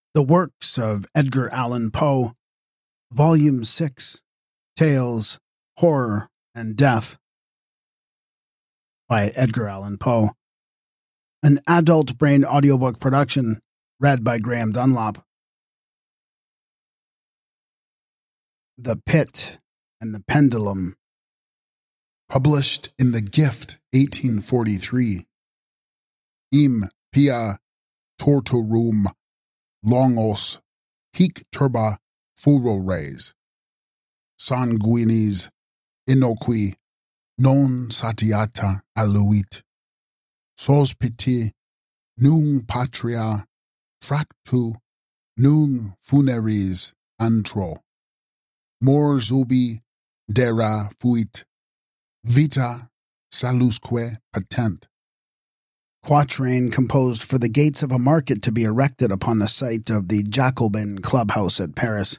The Works of Edgar Allan Poe, Volume 6, Tales, Horror, and Death, by Edgar Allan Poe. An adult brain audiobook production, read by Graham Dunlop. The Pit and the Pendulum. Published in The Gift, 1843. Im pia tortorum longos hic turba furores. Sanguinis innoqui non satiata aluit. Sospiti nung patria fractu nung funeris antro. Mors ubi dera fuit vita salusque patent. Quatrain composed for the gates of a market to be erected upon the site of the Jacobin clubhouse at Paris.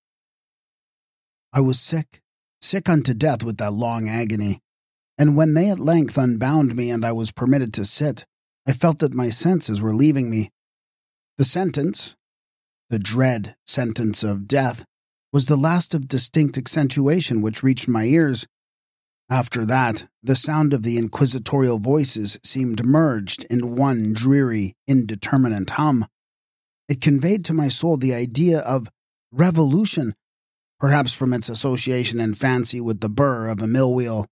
I was sick unto death with that long agony, and when they at length unbound me and I was permitted to sit, I felt that my senses were leaving me. The sentence, the dread sentence of death, was the last of distinct accentuation which reached my ears. After that, the sound of the inquisitorial voices seemed merged in one dreary, indeterminate hum. It conveyed to my soul the idea of revolution, perhaps from its association in fancy with the burr of a mill wheel.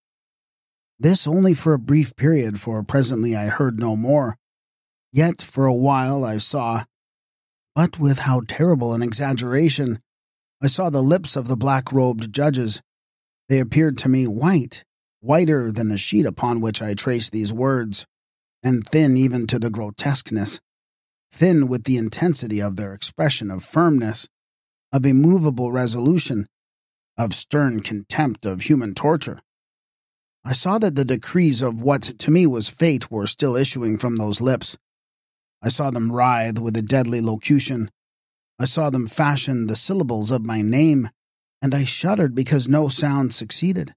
This only for a brief period, for presently I heard no more. Yet for a while I saw, but with how terrible an exaggeration, I saw the lips of the black-robed judges. They appeared to me whiter than the sheet upon which I traced these words, and thin even to the grotesqueness, thin with the intensity of their expression of firmness, of immovable resolution, of stern contempt of human torture. I saw that the decrees of what to me was fate were still issuing from those lips. I saw them writhe with a deadly locution. I saw them fashion the syllables of my name, and I shuddered because no sound succeeded.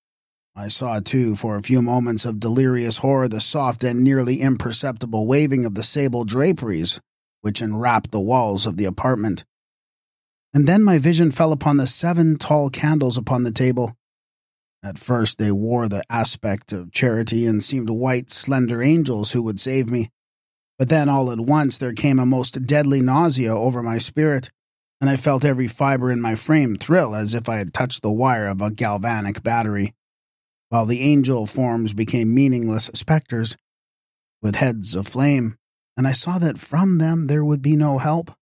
I saw, too, for a few moments of delirious horror, the soft and nearly imperceptible waving of the sable draperies which enwrapped the walls of the apartment. And then my vision fell upon the 7 tall candles upon the table. At first they wore the aspect of charity and seemed white, slender angels who would save me. But then all at once there came a most deadly nausea over my spirit, and I felt every fiber in my frame thrill as if I had touched the wire of a galvanic battery, while the angel forms became meaningless specters with heads of flame, and I saw that from them there would be no help.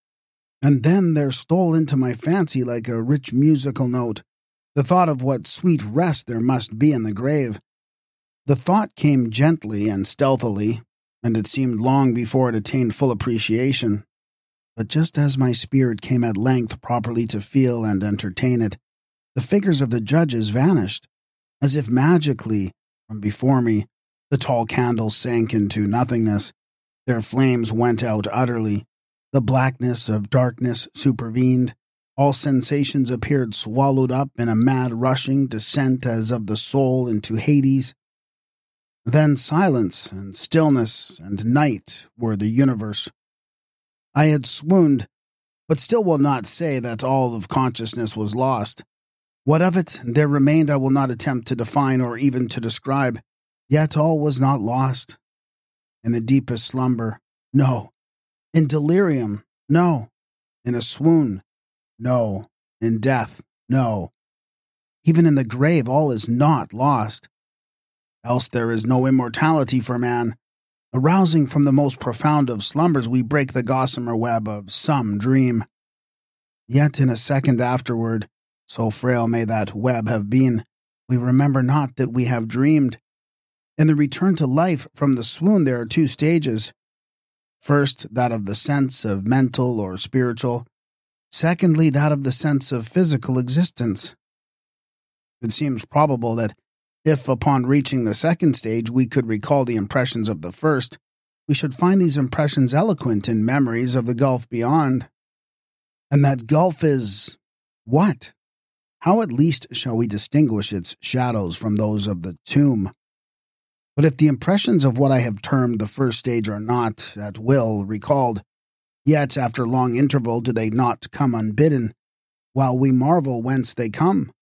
And then there stole into my fancy like a rich musical note the thought of what sweet rest there must be in the grave. The thought came gently and stealthily, and it seemed long before it attained full appreciation. But just as my spirit came at length properly to feel and entertain it, the figures of the judges vanished. As if magically, from before me, the tall candles sank into nothingness. Their flames went out utterly. The blackness of darkness supervened. All sensations appeared swallowed up in a mad rushing descent as of the soul into Hades. Then silence and stillness and night were the universe. I had swooned, but still will not say that all of consciousness was lost. What of it there remained I will not attempt to define or even to describe, yet all was not lost. In the deepest slumber, no. In delirium, no. In a swoon, no. In death, no. Even in the grave all is not lost. Else there is no immortality for man. Arousing from the most profound of slumbers, we break the gossamer web of some dream. Yet in a second afterward, so frail may that web have been, we remember not that we have dreamed. In the return to life from the swoon there are 2 stages. First, that of the sense of mental or spiritual. Secondly, that of the sense of physical existence. It seems probable that if, upon reaching the second stage, we could recall the impressions of the first, we should find these impressions eloquent in memories of the gulf beyond. And that gulf is what? How at least shall we distinguish its shadows from those of the tomb? But if the impressions of what I have termed the first stage are not, at will, recalled, Yet after long interval do they not come unbidden, while we marvel whence they come?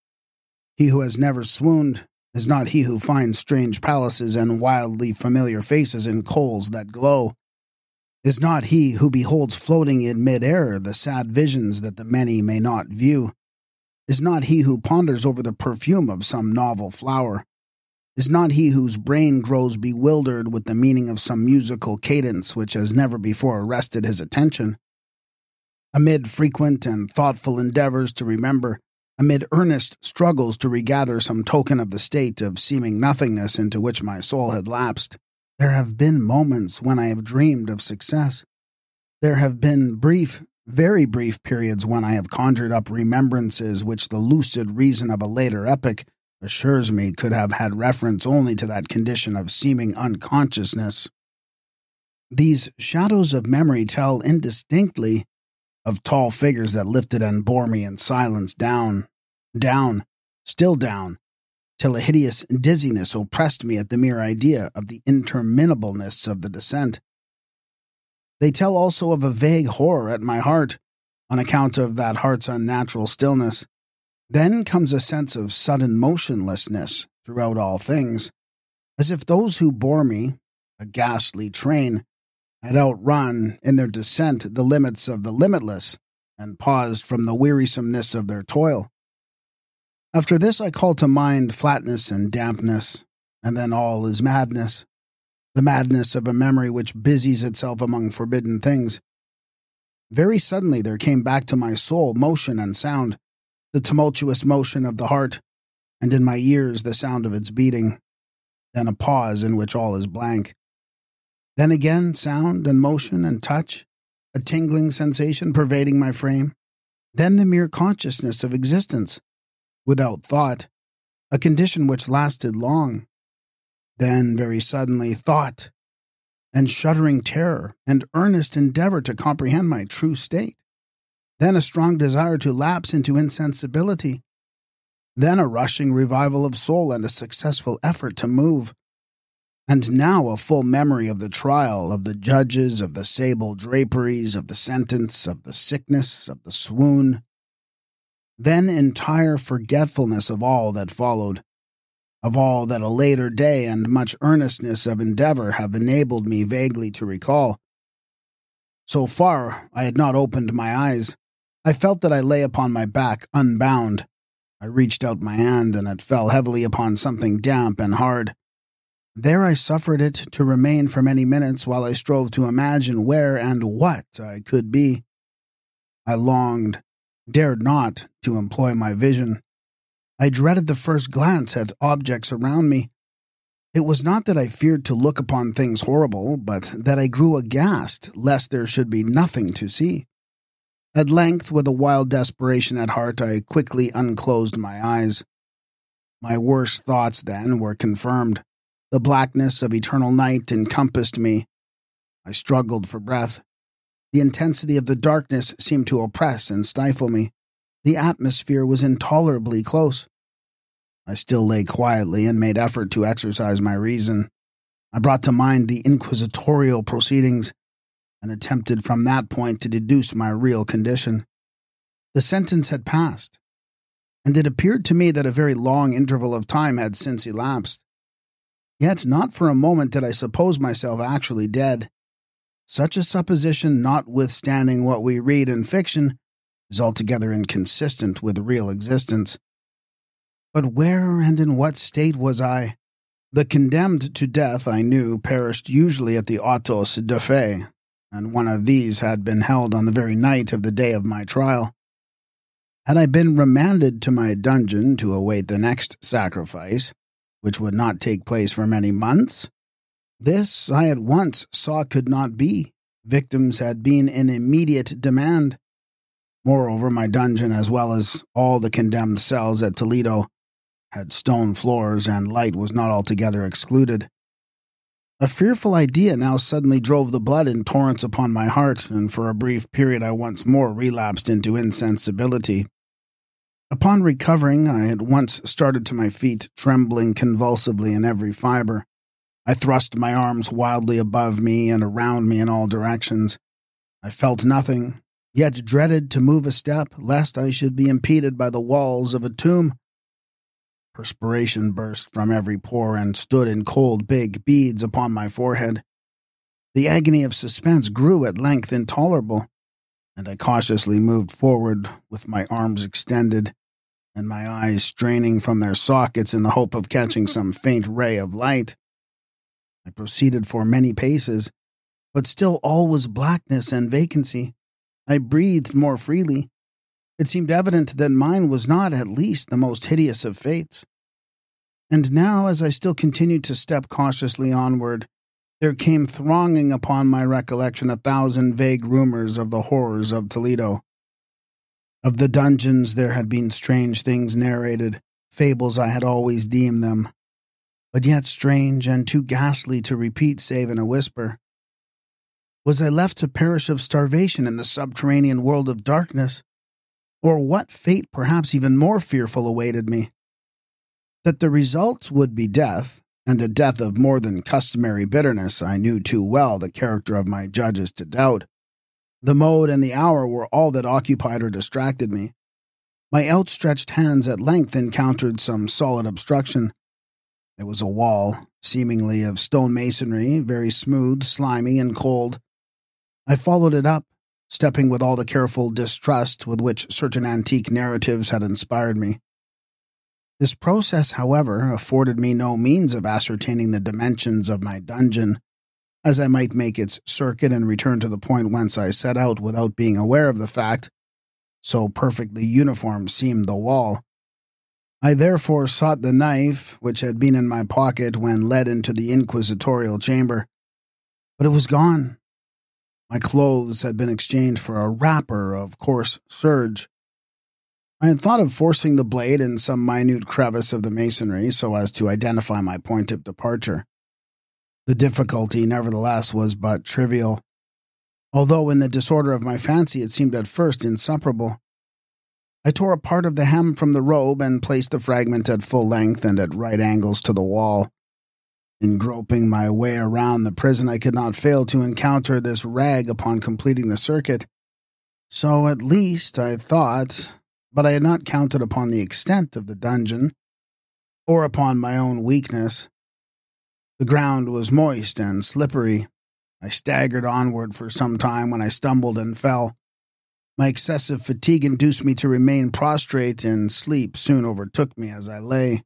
He who has never swooned is not he who finds strange palaces and wildly familiar faces in coals that glow, is not he who beholds floating in mid-air the sad visions that the many may not view, is not he who ponders over the perfume of some novel flower, is not he whose brain grows bewildered with the meaning of some musical cadence which has never before arrested his attention. Amid frequent and thoughtful endeavors to remember, amid earnest struggles to regather some token of the state of seeming nothingness into which my soul had lapsed, there have been moments when I have dreamed of success. There have been brief, very brief periods when I have conjured up remembrances which the lucid reason of a later epoch assures me could have had reference only to that condition of seeming unconsciousness. These shadows of memory tell indistinctly of tall figures that lifted and bore me in silence down, still down, till a hideous dizziness oppressed me at the mere idea of the interminableness of the descent. They tell also of a vague horror at my heart, on account of that heart's unnatural stillness. Then comes a sense of sudden motionlessness throughout all things, as if those who bore me, a ghastly train, had outrun in their descent the limits of the limitless, and paused from the wearisomeness of their toil. After this I call to mind flatness and dampness, and then all is madness, the madness of a memory which busies itself among forbidden things. Very suddenly there came back to my soul motion and sound, the tumultuous motion of the heart, and in my ears the sound of its beating. Then a pause in which all is blank. Then again sound and motion and touch, a tingling sensation pervading my frame. Then the mere consciousness of existence, without thought, a condition which lasted long. Then, very suddenly, thought, and shuddering terror, and earnest endeavor to comprehend my true state. Then a strong desire to lapse into insensibility. Then a rushing revival of soul and a successful effort to move. And now a full memory of the trial, of the judges, of the sable draperies, of the sentence, of the sickness, of the swoon. Then entire forgetfulness of all that followed, of all that a later day and much earnestness of endeavor have enabled me vaguely to recall. So far I had not opened my eyes. I felt that I lay upon my back, unbound. I reached out my hand, and it fell heavily upon something damp and hard. There I suffered it to remain for many minutes while I strove to imagine where and what I could be. I longed, dared not, to employ my vision. I dreaded the first glance at objects around me. It was not that I feared to look upon things horrible, but that I grew aghast lest there should be nothing to see. At length, with a wild desperation at heart, I quickly unclosed my eyes. My worst thoughts, then, were confirmed. The blackness of eternal night encompassed me. I struggled for breath. The intensity of the darkness seemed to oppress and stifle me. The atmosphere was intolerably close. I still lay quietly and made effort to exercise my reason. I brought to mind the inquisitorial proceedings and attempted from that point to deduce my real condition. The sentence had passed, and it appeared to me that a very long interval of time had since elapsed. Yet not for a moment did I suppose myself actually dead. Such a supposition, notwithstanding what we read in fiction, is altogether inconsistent with real existence. But where and in what state was I? The condemned to death, I knew, perished usually at the autos de fe, and one of these had been held on the very night of the day of my trial. Had I been remanded to my dungeon to await the next sacrifice, which would not take place for many months? This I at once saw could not be. Victims had been in immediate demand. Moreover, my dungeon, as well as all the condemned cells at Toledo, had stone floors, and light was not altogether excluded. A fearful idea now suddenly drove the blood in torrents upon my heart, and for a brief period I once more relapsed into insensibility. Upon recovering, I at once started to my feet, trembling convulsively in every fiber. I thrust my arms wildly above me and around me in all directions. I I felt nothing, yet dreaded to move a step, lest I should be impeded by the walls of a tomb. Perspiration burst from every pore and stood in cold, big beads upon my forehead. The agony of suspense grew at length intolerable, and I cautiously moved forward with my arms extended and my eyes straining from their sockets in the hope of catching some faint ray of light. I proceeded for many paces, but still all was blackness and vacancy. I breathed more freely. It seemed evident that mine was not, at least, the most hideous of fates. And now, as I still continued to step cautiously onward, there came thronging upon my recollection 1,000 vague rumors of the horrors of Toledo. Of the dungeons there had been strange things narrated, fables I had always deemed them, but yet strange and too ghastly to repeat save in a whisper. Was I left to perish of starvation in the subterranean world of darkness? Or what fate perhaps even more fearful awaited me? That the result would be death, and a death of more than customary bitterness, I knew too well the character of my judges to doubt. The mode and the hour were all that occupied or distracted me. My outstretched hands at length encountered some solid obstruction. It was a wall, seemingly of stone masonry, very smooth, slimy, and cold. I followed it up, stepping with all the careful distrust with which certain antique narratives had inspired me. This process, however, afforded me no means of ascertaining the dimensions of my dungeon, as I might make its circuit and return to the point whence I set out without being aware of the fact, so perfectly uniform seemed the wall. I therefore sought the knife which had been in my pocket when led into the inquisitorial chamber, but it was gone. My clothes had been exchanged for a wrapper of coarse serge. I had thought of forcing the blade in some minute crevice of the masonry so as to identify my point of departure. The difficulty, nevertheless, was but trivial, although in the disorder of my fancy it seemed at first insuperable. I tore a part of the hem from the robe and placed the fragment at full length and at right angles to the wall. In groping my way around the prison, I could not fail to encounter this rag upon completing the circuit. So at least, I thought, but I had not counted upon the extent of the dungeon, or upon my own weakness. The ground was moist and slippery. I staggered onward for some time when I stumbled and fell. My excessive fatigue induced me to remain prostrate, and sleep soon overtook me as I lay.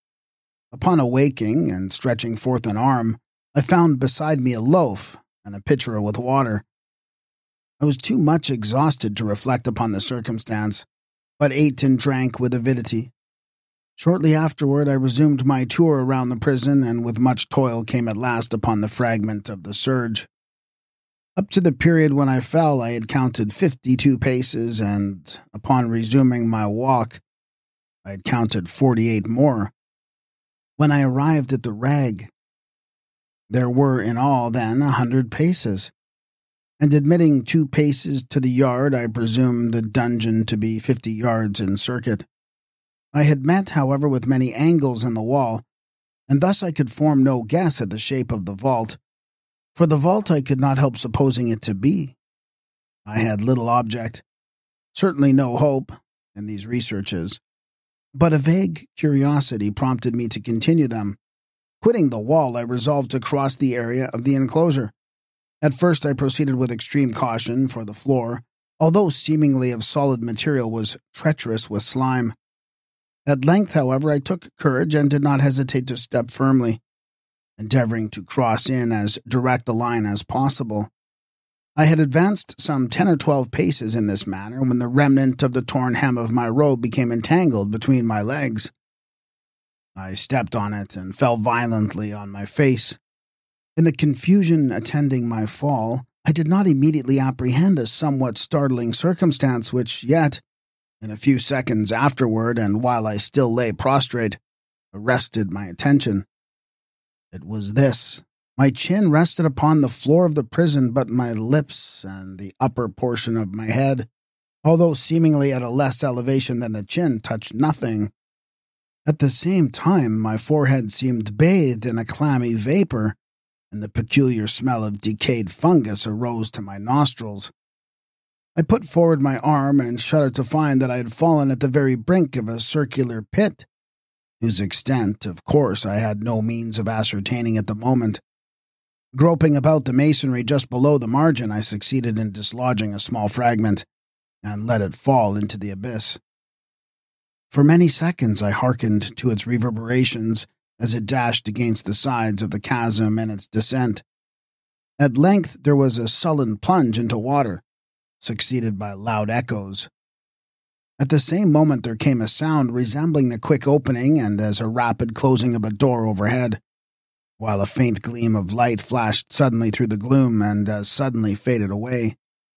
Upon awaking and stretching forth an arm, I found beside me a loaf and a pitcher with water. I was too much exhausted to reflect upon the circumstance, but ate and drank with avidity. Shortly afterward, I resumed my tour around the prison, and with much toil came at last upon the fragment of the serge. Up to the period when I fell, I had counted 52 paces, and upon resuming my walk, I had counted 48 more. When I arrived at the rag, there were in all then 100 paces, and admitting 2 paces to the yard, I presumed the dungeon to be 50 yards in circuit. I had met, however, with many angles in the wall, and thus I could form no guess at the shape of the vault. For the vault I could not help supposing it to be. I had little object, certainly no hope, in these researches, but a vague curiosity prompted me to continue them. Quitting the wall, I resolved to cross the area of the enclosure. At first I proceeded with extreme caution, for the floor, although seemingly of solid material, was treacherous with slime. At length, however, I took courage and did not hesitate to step firmly, endeavoring to cross in as direct a line as possible. I had advanced some 10 or 12 paces in this manner when the remnant of the torn hem of my robe became entangled between my legs. I stepped on it and fell violently on my face. In the confusion attending my fall, I did not immediately apprehend a somewhat startling circumstance which yet, in a few seconds afterward, and while I still lay prostrate, arrested my attention. It was this. My chin rested upon the floor of the prison, but my lips and the upper portion of my head, although seemingly at a less elevation than the chin, touched nothing. At the same time, my forehead seemed bathed in a clammy vapor, and the peculiar smell of decayed fungus arose to my nostrils. I put forward my arm and shuddered to find that I had fallen at the very brink of a circular pit, whose extent, of course, I had no means of ascertaining at the moment. Groping about the masonry just below the margin, I succeeded in dislodging a small fragment and let it fall into the abyss. For many seconds I hearkened to its reverberations as it dashed against the sides of the chasm in its descent. At length there was a sullen plunge into water, succeeded by loud echoes. At the same moment there came a sound resembling the quick opening and as a rapid closing of a door overhead, while a faint gleam of light flashed suddenly through the gloom and as suddenly faded away.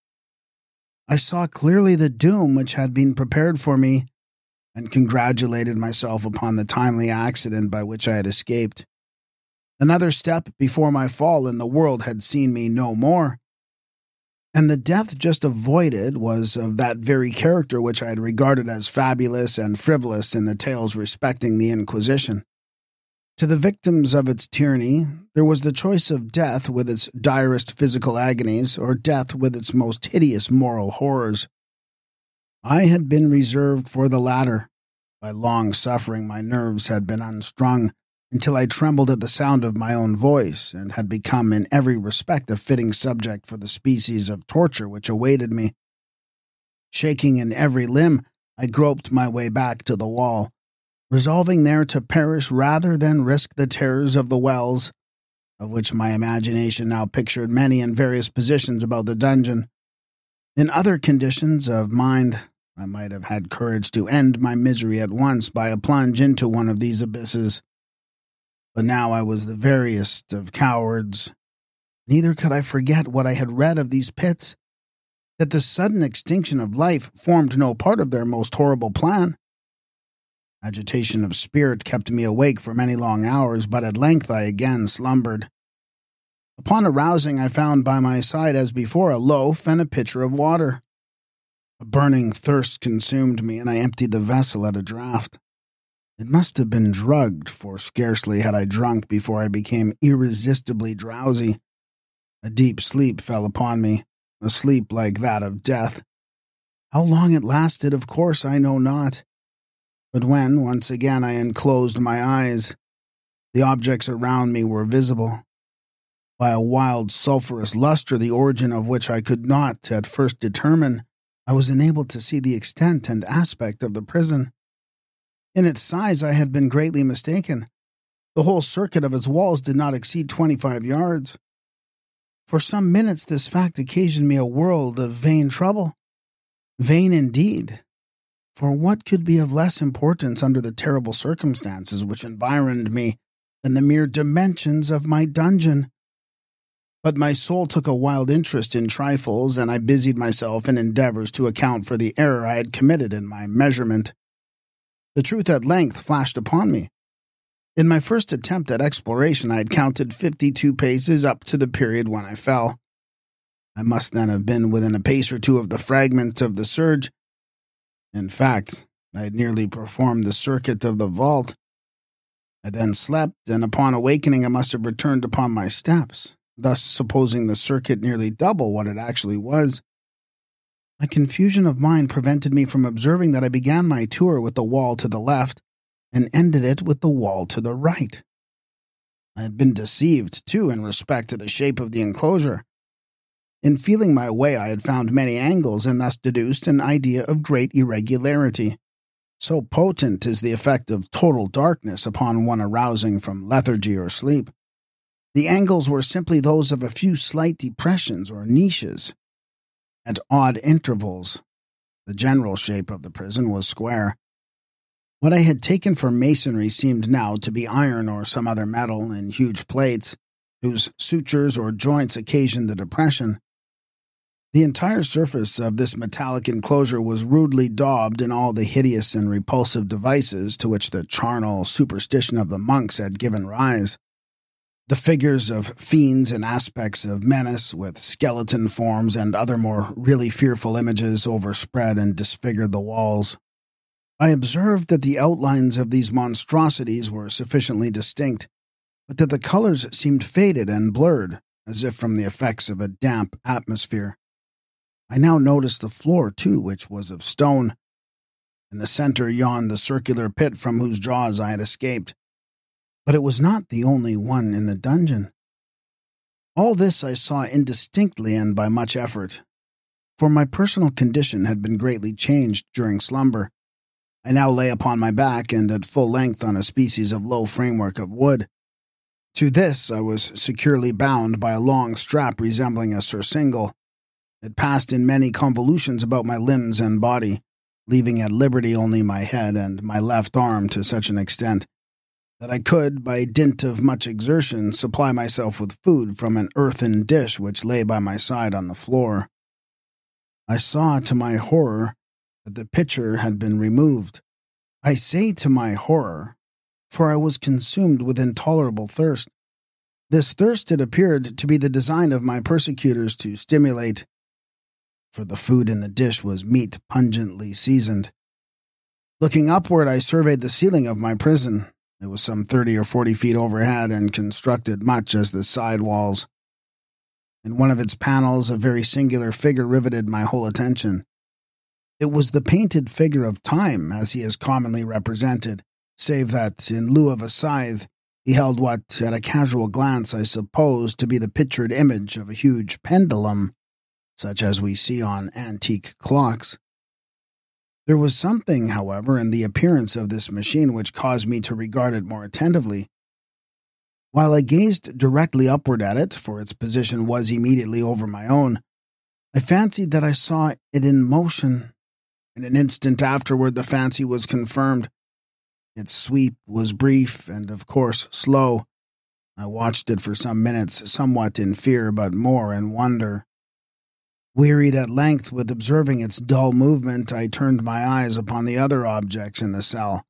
I saw clearly the doom which had been prepared for me, and congratulated myself upon the timely accident by which I had escaped. Another step before my fall and the world had seen me no more, and the death just avoided was of that very character which I had regarded as fabulous and frivolous in the tales respecting the Inquisition. To the victims of its tyranny, there was the choice of death with its direst physical agonies, or death with its most hideous moral horrors. I had been reserved for the latter. By long suffering, my nerves had been unstrung, until I trembled at the sound of my own voice, and had become in every respect a fitting subject for the species of torture which awaited me. Shaking in every limb, I groped my way back to the wall, resolving there to perish rather than risk the terrors of the wells, of which my imagination now pictured many in various positions about the dungeon. In other conditions of mind, I might have had courage to end my misery at once by a plunge into one of these abysses. But now I was the veriest of cowards. Neither could I forget what I had read of these pits, that the sudden extinction of life formed no part of their most horrible plan. Agitation of spirit kept me awake for many long hours, but at length I again slumbered. Upon arousing, I found by my side, as before, a loaf and a pitcher of water. A burning thirst consumed me, and I emptied the vessel at a draught. It must have been drugged, for scarcely had I drunk before I became irresistibly drowsy. A deep sleep fell upon me, a sleep like that of death. How long it lasted, of course, I know not. But when, once again, I unclosed my eyes, the objects around me were visible. By a wild sulphurous lustre, the origin of which I could not at first determine, I was enabled to see the extent and aspect of the prison. In its size I had been greatly mistaken. The whole circuit of its walls did not exceed 25 yards. For some minutes this fact occasioned me a world of vain trouble. Vain indeed, for what could be of less importance under the terrible circumstances which environed me than the mere dimensions of my dungeon? But my soul took a wild interest in trifles, and I busied myself in endeavors to account for the error I had committed in my measurement. The truth at length flashed upon me. In my first attempt at exploration, I had counted 52 paces up to the period when I fell. I must then have been within a pace or two of the fragments of the surge. In fact, I had nearly performed the circuit of the vault. I then slept, and upon awakening I must have returned upon my steps, thus supposing the circuit nearly double what it actually was. My confusion of mind prevented me from observing that I began my tour with the wall to the left, and ended it with the wall to the right. I had been deceived, too, in respect to the shape of the enclosure. In feeling my way, I had found many angles, and thus deduced an idea of great irregularity. So potent is the effect of total darkness upon one arousing from lethargy or sleep. The angles were simply those of a few slight depressions or niches. At odd intervals, the general shape of the prison was square. What I had taken for masonry seemed now to be iron or some other metal in huge plates, whose sutures or joints occasioned the depression. The entire surface of this metallic enclosure was rudely daubed in all the hideous and repulsive devices to which the charnel superstition of the monks had given rise. The figures of fiends and aspects of menace, with skeleton forms and other more really fearful images, overspread and disfigured the walls. I observed that the outlines of these monstrosities were sufficiently distinct, but that the colors seemed faded and blurred, as if from the effects of a damp atmosphere. I now noticed the floor, too, which was of stone. In the center yawned the circular pit from whose jaws I had escaped. But it was not the only one in the dungeon. All this I saw indistinctly and by much effort, for my personal condition had been greatly changed during slumber. I now lay upon my back and at full length on a species of low framework of wood. To this I was securely bound by a long strap resembling a surcingle. It passed in many convolutions about my limbs and body, leaving at liberty only my head and my left arm to such an extent that I could, by dint of much exertion, supply myself with food from an earthen dish which lay by my side on the floor. I saw, to my horror, that the pitcher had been removed. I say to my horror, for I was consumed with intolerable thirst. This thirst it appeared to be the design of my persecutors to stimulate, for the food in the dish was meat pungently seasoned. Looking upward, I surveyed the ceiling of my prison. It was some 30 or 40 feet overhead and constructed much as the side walls. In one of its panels, a very singular figure riveted my whole attention. It was the painted figure of Time, as he is commonly represented, save that, in lieu of a scythe, he held what, at a casual glance, I supposed to be the pictured image of a huge pendulum, such as we see on antique clocks. There was something, however, in the appearance of this machine which caused me to regard it more attentively. While I gazed directly upward at it, for its position was immediately over my own, I fancied that I saw it in motion. In an instant afterward, the fancy was confirmed. Its sweep was brief and, of course, slow. I watched it for some minutes, somewhat in fear, but more in wonder. Wearied at length with observing its dull movement, I turned my eyes upon the other objects in the cell.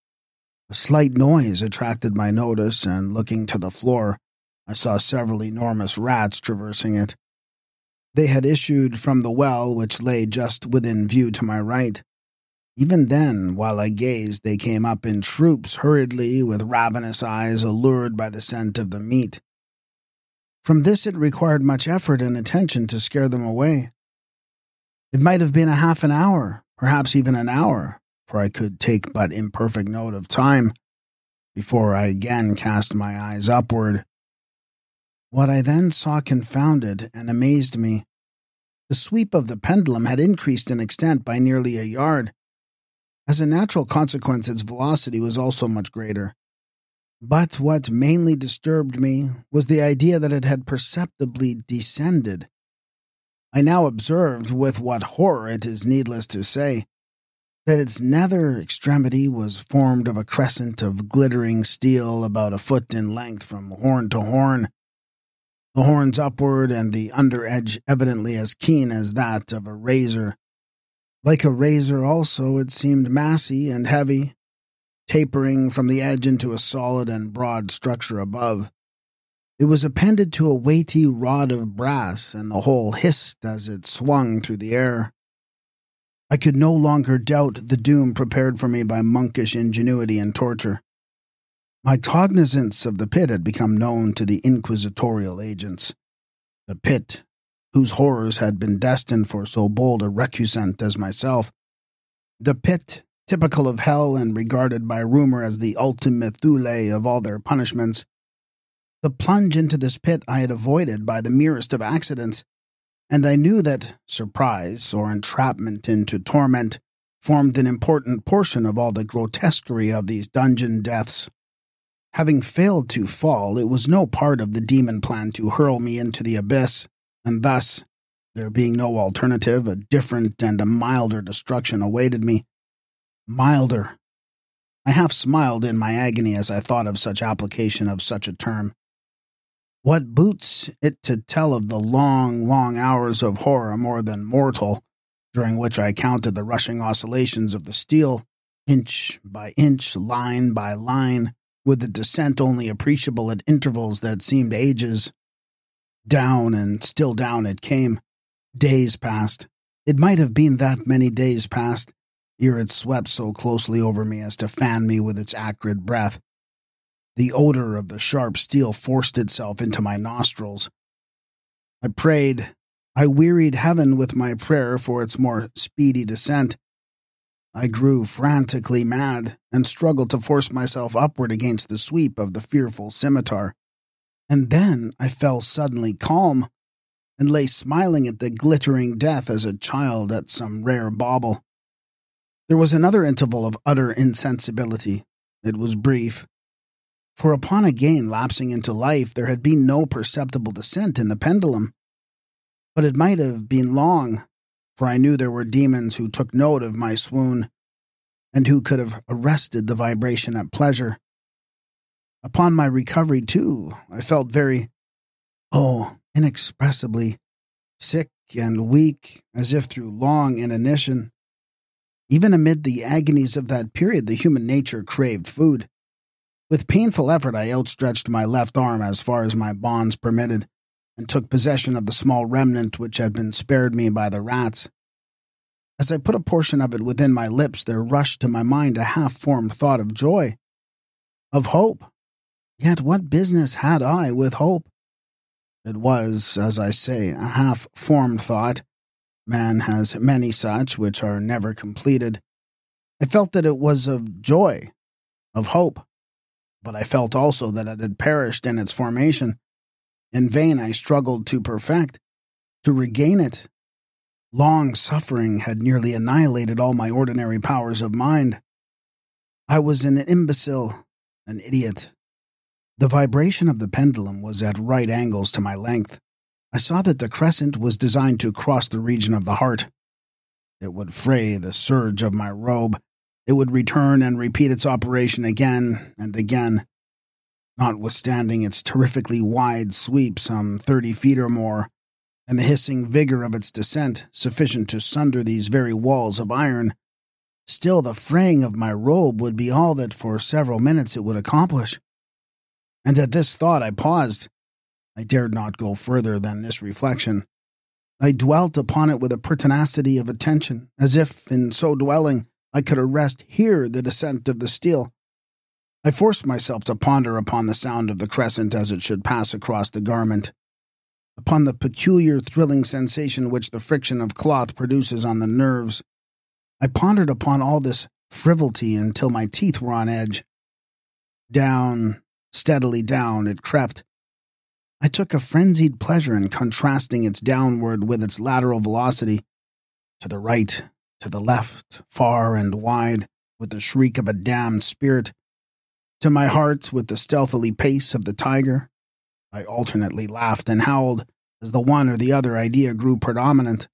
A slight noise attracted my notice, and looking to the floor, I saw several enormous rats traversing it. They had issued from the well which lay just within view to my right. Even then, while I gazed, they came up in troops hurriedly, with ravenous eyes allured by the scent of the meat. From this it required much effort and attention to scare them away. It might have been a half an hour, perhaps even an hour, for I could take but imperfect note of time, before I again cast my eyes upward. What I then saw confounded and amazed me. The sweep of the pendulum had increased in extent by nearly a yard. As a natural consequence, its velocity was also much greater. But what mainly disturbed me was the idea that it had perceptibly descended. I now observed, with what horror it is needless to say, that its nether extremity was formed of a crescent of glittering steel about a foot in length from horn to horn, the horns upward and the under edge evidently as keen as that of a razor. Like a razor also, it seemed massy and heavy, tapering from the edge into a solid and broad structure above. It was appended to a weighty rod of brass, and the whole hissed as it swung through the air. I could no longer doubt the doom prepared for me by monkish ingenuity and torture. My cognizance of the pit had become known to the inquisitorial agents. The pit, whose horrors had been destined for so bold a recusant as myself. The pit, typical of hell and regarded by rumor as the ultimate thule of all their punishments. The plunge into this pit I had avoided by the merest of accidents, and I knew that surprise or entrapment into torment formed an important portion of all the grotesquerie of these dungeon deaths. Having failed to fall, it was no part of the demon plan to hurl me into the abyss, and thus, there being no alternative, a different and a milder destruction awaited me. Milder. I half smiled in my agony as I thought of such application of such a term. What boots it to tell of the long, long hours of horror more than mortal, during which I counted the rushing oscillations of the steel, inch by inch, line by line, with the descent only appreciable at intervals that seemed ages. Down and still down it came. Days passed. It might have been that many days passed, ere it swept so closely over me as to fan me with its acrid breath. The odor of the sharp steel forced itself into my nostrils. I prayed, I wearied heaven with my prayer for its more speedy descent. I grew frantically mad and struggled to force myself upward against the sweep of the fearful scimitar. And then I fell suddenly calm and lay smiling at the glittering death as a child at some rare bauble. There was another interval of utter insensibility. It was brief, for upon again lapsing into life there had been no perceptible descent in the pendulum. But it might have been long, for I knew there were demons who took note of my swoon, and who could have arrested the vibration at pleasure. Upon my recovery, too, I felt very, inexpressibly sick and weak, as if through long inanition. Even amid the agonies of that period, the human nature craved food. With painful effort, I outstretched my left arm as far as my bonds permitted, and took possession of the small remnant which had been spared me by the rats. As I put a portion of it within my lips, there rushed to my mind a half-formed thought of joy, of hope. Yet what business had I with hope? It was, as I say, a half-formed thought. Man has many such which are never completed. I felt that it was of joy, of hope, but I felt also that it had perished in its formation. In vain I struggled to perfect, to regain it. Long suffering had nearly annihilated all my ordinary powers of mind. I was an imbecile, an idiot. The vibration of the pendulum was at right angles to my length. I saw that the crescent was designed to cross the region of the heart. It would fray the serge of my robe. It would return and repeat its operation again and again. Notwithstanding its terrifically wide sweep, some 30 feet or more, and the hissing vigor of its descent, sufficient to sunder these very walls of iron, still the fraying of my robe would be all that for several minutes it would accomplish. And at this thought I paused. I dared not go further than this reflection. I dwelt upon it with a pertinacity of attention, as if, in so dwelling, I could arrest here the descent of the steel. I forced myself to ponder upon the sound of the crescent as it should pass across the garment, upon the peculiar thrilling sensation which the friction of cloth produces on the nerves. I pondered upon all this frivolity until my teeth were on edge. Down, steadily down, it crept. I took a frenzied pleasure in contrasting its downward with its lateral velocity, to the right, to the left, far and wide, with the shriek of a damned spirit. To my heart, with the stealthily pace of the tiger. I alternately laughed and howled as the one or the other idea grew predominant.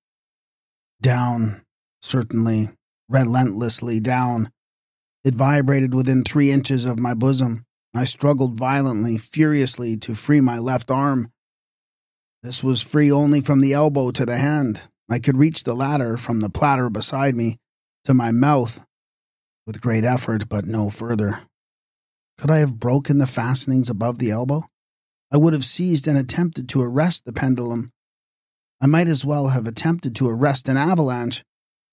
Down, certainly, relentlessly down. It vibrated within 3 inches of my bosom. I struggled violently, furiously, to free my left arm. This was free only from the elbow to the hand. I could reach the latter from the platter beside me to my mouth with great effort, but no further. Could I have broken the fastenings above the elbow? I would have seized and attempted to arrest the pendulum. I might as well have attempted to arrest an avalanche.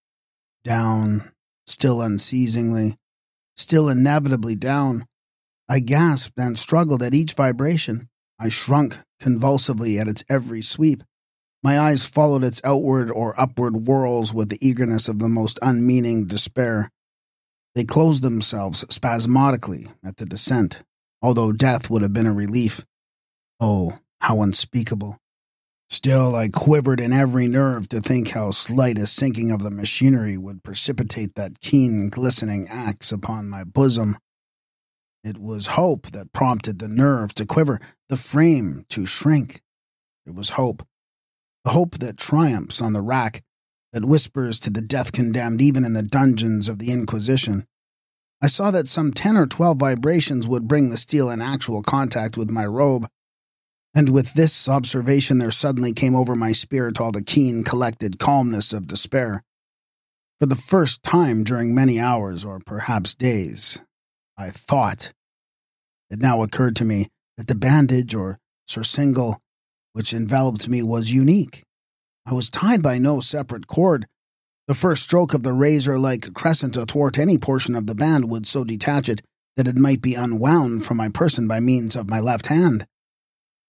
Down, still unceasingly, still inevitably down. I gasped and struggled at each vibration. I shrunk convulsively at its every sweep. My eyes followed its outward or upward whirls with the eagerness of the most unmeaning despair. They closed themselves spasmodically at the descent, although death would have been a relief. Oh, how unspeakable. Still, I quivered in every nerve to think how slight a sinking of the machinery would precipitate that keen, glistening axe upon my bosom. It was hope that prompted the nerve to quiver, the frame to shrink. It was hope. The hope that triumphs on the rack, that whispers to the death-condemned even in the dungeons of the Inquisition. I saw that some 10 or 12 vibrations would bring the steel in actual contact with my robe, and with this observation there suddenly came over my spirit all the keen, collected calmness of despair. For the first time during many hours, or perhaps days, I thought. It now occurred to me that the bandage or surcingle which enveloped me was unique. I was tied by no separate cord. The first stroke of the razor-like crescent athwart any portion of the band would so detach it that it might be unwound from my person by means of my left hand.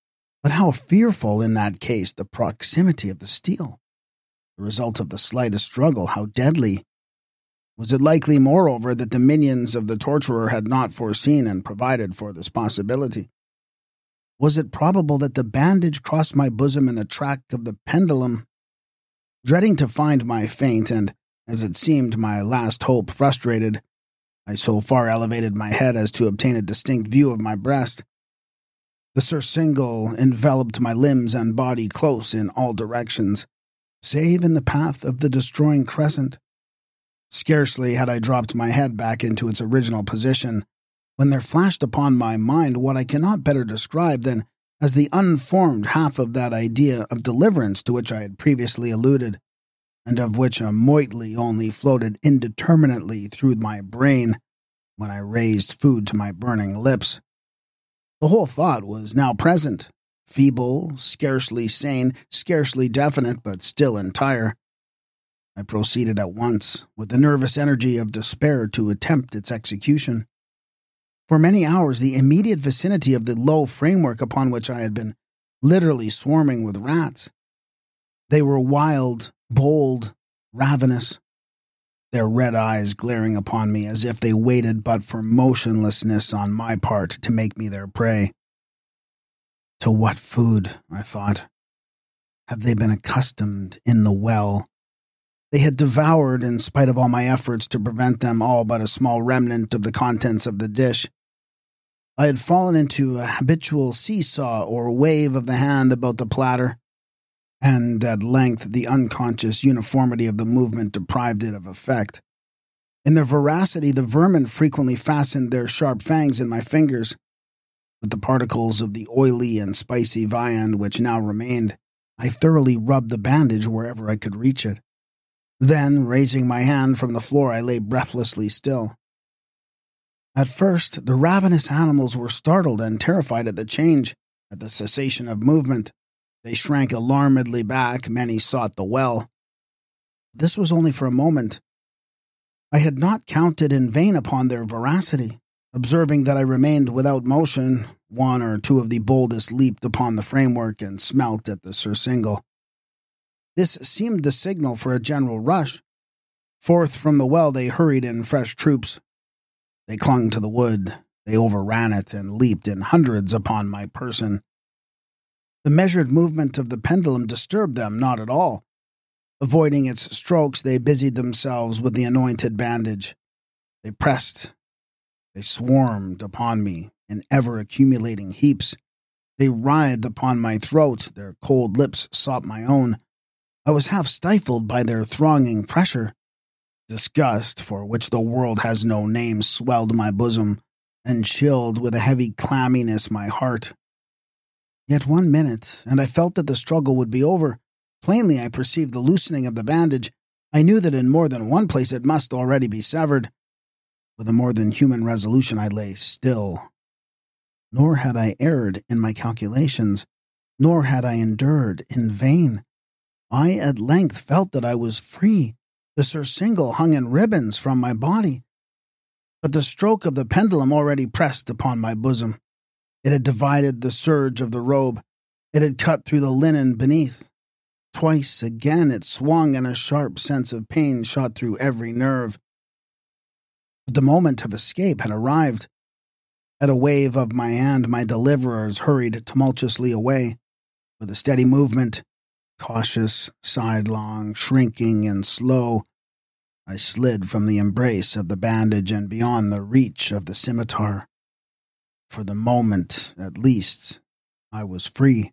But how fearful in that case the proximity of the steel, the result of the slightest struggle, how deadly. Was it likely, moreover, that the minions of the torturer had not foreseen and provided for this possibility? Was it probable that the bandage crossed my bosom in the track of the pendulum? Dreading to find my feint, and, as it seemed, my last hope frustrated, I so far elevated my head as to obtain a distinct view of my breast. The surcingle enveloped my limbs and body close in all directions, save in the path of the destroying crescent. Scarcely had I dropped my head back into its original position when there flashed upon my mind what I cannot better describe than as the unformed half of that idea of deliverance to which I had previously alluded, and of which a moiety only floated indeterminately through my brain when I raised food to my burning lips. The whole thought was now present, feeble, scarcely sane, scarcely definite, but still entire. I proceeded at once, with the nervous energy of despair, to attempt its execution. For many hours, the immediate vicinity of the low framework upon which I had been literally swarming with rats. They were wild, bold, ravenous, their red eyes glaring upon me as if they waited but for motionlessness on my part to make me their prey. To what food, I thought, have they been accustomed in the well? They had devoured, in spite of all my efforts to prevent them, all but a small remnant of the contents of the dish. I had fallen into a habitual seesaw or wave of the hand about the platter, and at length the unconscious uniformity of the movement deprived it of effect. In their voracity, the vermin frequently fastened their sharp fangs in my fingers. With the particles of the oily and spicy viand which now remained, I thoroughly rubbed the bandage wherever I could reach it. Then, raising my hand from the floor, I lay breathlessly still. At first, the ravenous animals were startled and terrified at the change, at the cessation of movement. They shrank alarmedly back, many sought the well. This was only for a moment. I had not counted in vain upon their voracity. Observing that I remained without motion, one or two of the boldest leaped upon the framework and smelt at the surcingle. This seemed the signal for a general rush. Forth from the well they hurried in fresh troops. They clung to the wood, they overran it, and leaped in hundreds upon my person. The measured movement of the pendulum disturbed them not at all. Avoiding its strokes, they busied themselves with the anointed bandage. They pressed. They swarmed upon me in ever-accumulating heaps. They writhed upon my throat, their cold lips sought my own. I was half stifled by their thronging pressure. Disgust, for which the world has no name, swelled my bosom, and chilled with a heavy clamminess my heart. Yet 1 minute, and I felt that the struggle would be over. Plainly I perceived the loosening of the bandage. I knew that in more than one place it must already be severed. With a more than human resolution I lay still. Nor had I erred in my calculations, nor had I endured in vain. I at length felt that I was free. The surcingle hung in ribbons from my body. But the stroke of the pendulum already pressed upon my bosom. It had divided the serge of the robe. It had cut through the linen beneath. Twice again it swung, and a sharp sense of pain shot through every nerve. But the moment of escape had arrived. At a wave of my hand, my deliverers hurried tumultuously away. With a steady movement, cautious, sidelong, shrinking, and slow, I slid from the embrace of the bandage and beyond the reach of the scimitar. For the moment, at least, I was free.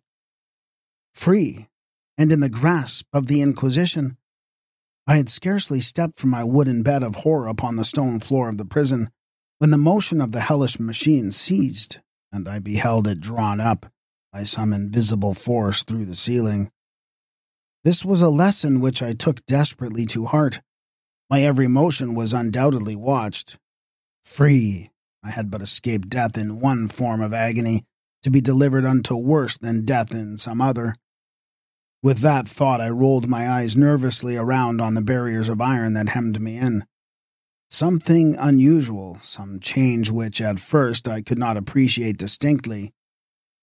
Free, and in the grasp of the Inquisition. I had scarcely stepped from my wooden bed of horror upon the stone floor of the prison when the motion of the hellish machine ceased, and I beheld it drawn up by some invisible force through the ceiling. This was a lesson which I took desperately to heart. My every motion was undoubtedly watched. Free, I had but escaped death in one form of agony, to be delivered unto worse than death in some other. With that thought I rolled my eyes nervously around on the barriers of iron that hemmed me in. Something unusual, some change which at first I could not appreciate distinctly,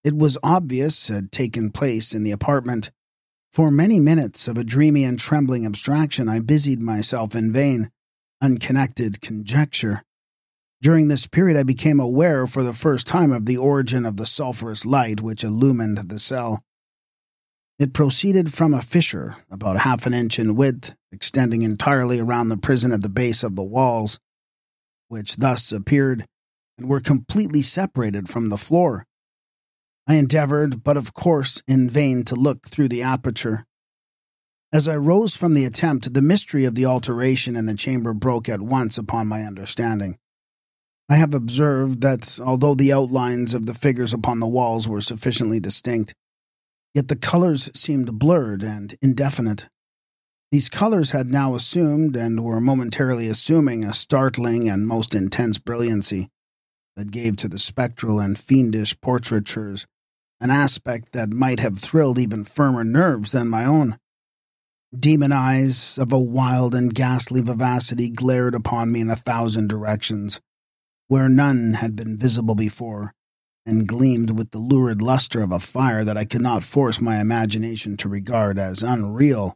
It was obvious had taken place in the apartment. For many minutes of a dreamy and trembling abstraction, I busied myself in vain, unconnected conjecture. During this period, I became aware for the first time of the origin of the sulphurous light which illumined the cell. It proceeded from a fissure about half an inch in width, extending entirely around the prison at the base of the walls, which thus appeared and were completely separated from the floor. I endeavored, but of course in vain, to look through the aperture. As I rose from the attempt, the mystery of the alteration in the chamber broke at once upon my understanding. I have observed that, although the outlines of the figures upon the walls were sufficiently distinct, yet the colors seemed blurred and indefinite. These colors had now assumed, and were momentarily assuming, a startling and most intense brilliancy that gave to the spectral and fiendish portraitures an aspect that might have thrilled even firmer nerves than my own. Demon eyes of a wild and ghastly vivacity glared upon me in 1,000 directions, where none had been visible before, and gleamed with the lurid luster of a fire that I could not force my imagination to regard as unreal.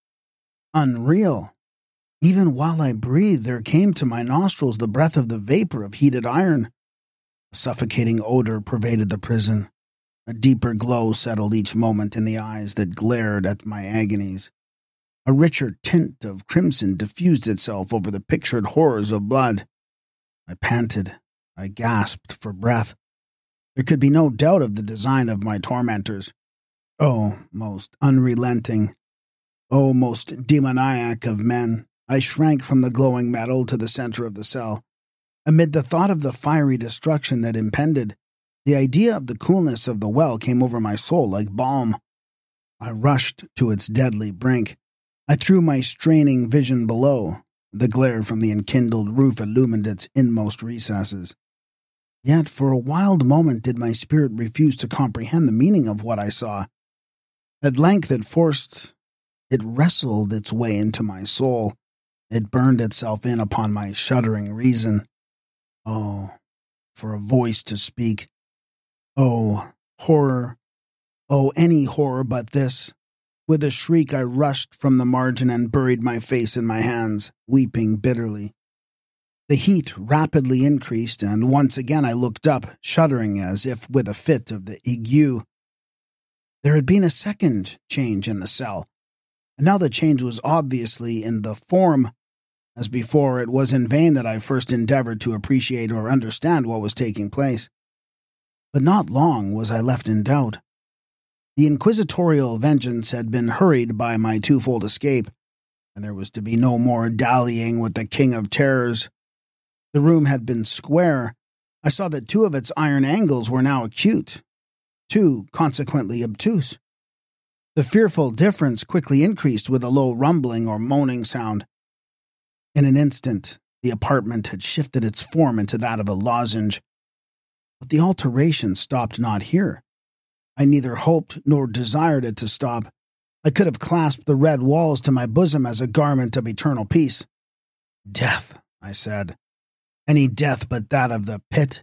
Unreal! Even while I breathed, there came to my nostrils the breath of the vapor of heated iron. A suffocating odor pervaded the prison. A deeper glow settled each moment in the eyes that glared at my agonies. A richer tint of crimson diffused itself over the pictured horrors of blood. I panted. I gasped for breath. There could be no doubt of the design of my tormentors. Oh, most unrelenting. Oh, most demoniac of men. I shrank from the glowing metal to the center of the cell. Amid the thought of the fiery destruction that impended, the idea of the coolness of the well came over my soul like balm. I rushed to its deadly brink. I threw my straining vision below. The glare from the enkindled roof illumined its inmost recesses. Yet for a wild moment did my spirit refuse to comprehend the meaning of what I saw. At length it wrestled its way into my soul. It burned itself in upon my shuddering reason. Oh, for a voice to speak. Oh, horror. Oh, any horror but this. With a shriek I rushed from the margin and buried my face in my hands, weeping bitterly. The heat rapidly increased, and once again I looked up, shuddering as if with a fit of the ague. There had been a second change in the cell, and now the change was obviously in the form. As before, it was in vain that I first endeavored to appreciate or understand what was taking place. But not long was I left in doubt. The inquisitorial vengeance had been hurried by my twofold escape, and there was to be no more dallying with the King of Terrors. The room had been square. I saw that 2 of its iron angles were now acute, 2 consequently obtuse. The fearful difference quickly increased with a low rumbling or moaning sound. In an instant, the apartment had shifted its form into that of a lozenge. But the alteration stopped not here. I neither hoped nor desired it to stop. I could have clasped the red walls to my bosom as a garment of eternal peace. Death, I said. Any death but that of the pit.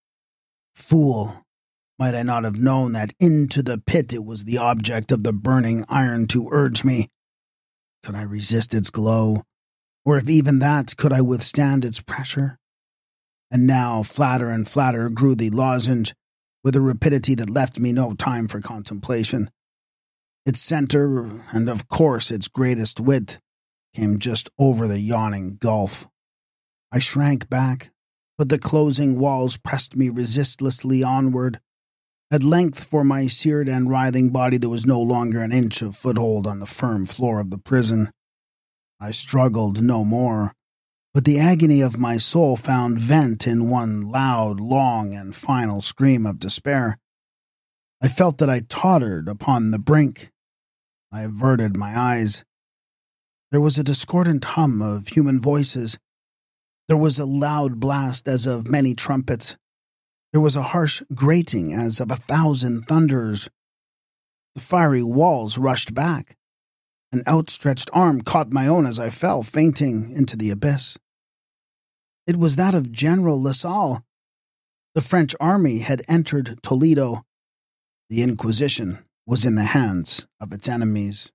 Fool, might I not have known that into the pit it was the object of the burning iron to urge me? Could I resist its glow? Or if even that, could I withstand its pressure? And now, flatter and flatter grew the lozenge, with a rapidity that left me no time for contemplation. Its center, and of course its greatest width, came just over the yawning gulf. I shrank back, but the closing walls pressed me resistlessly onward. At length, for my seared and writhing body, there was no longer an inch of foothold on the firm floor of the prison. I struggled no more, but the agony of my soul found vent in one loud, long, and final scream of despair. I felt that I tottered upon the brink. I averted my eyes. There was a discordant hum of human voices. There was a loud blast as of many trumpets. There was a harsh grating as of 1,000 thunders. The fiery walls rushed back. An outstretched arm caught my own as I fell, fainting into the abyss. It was that of General Lasalle. The French army had entered Toledo. the Inquisition was in the hands of its enemies.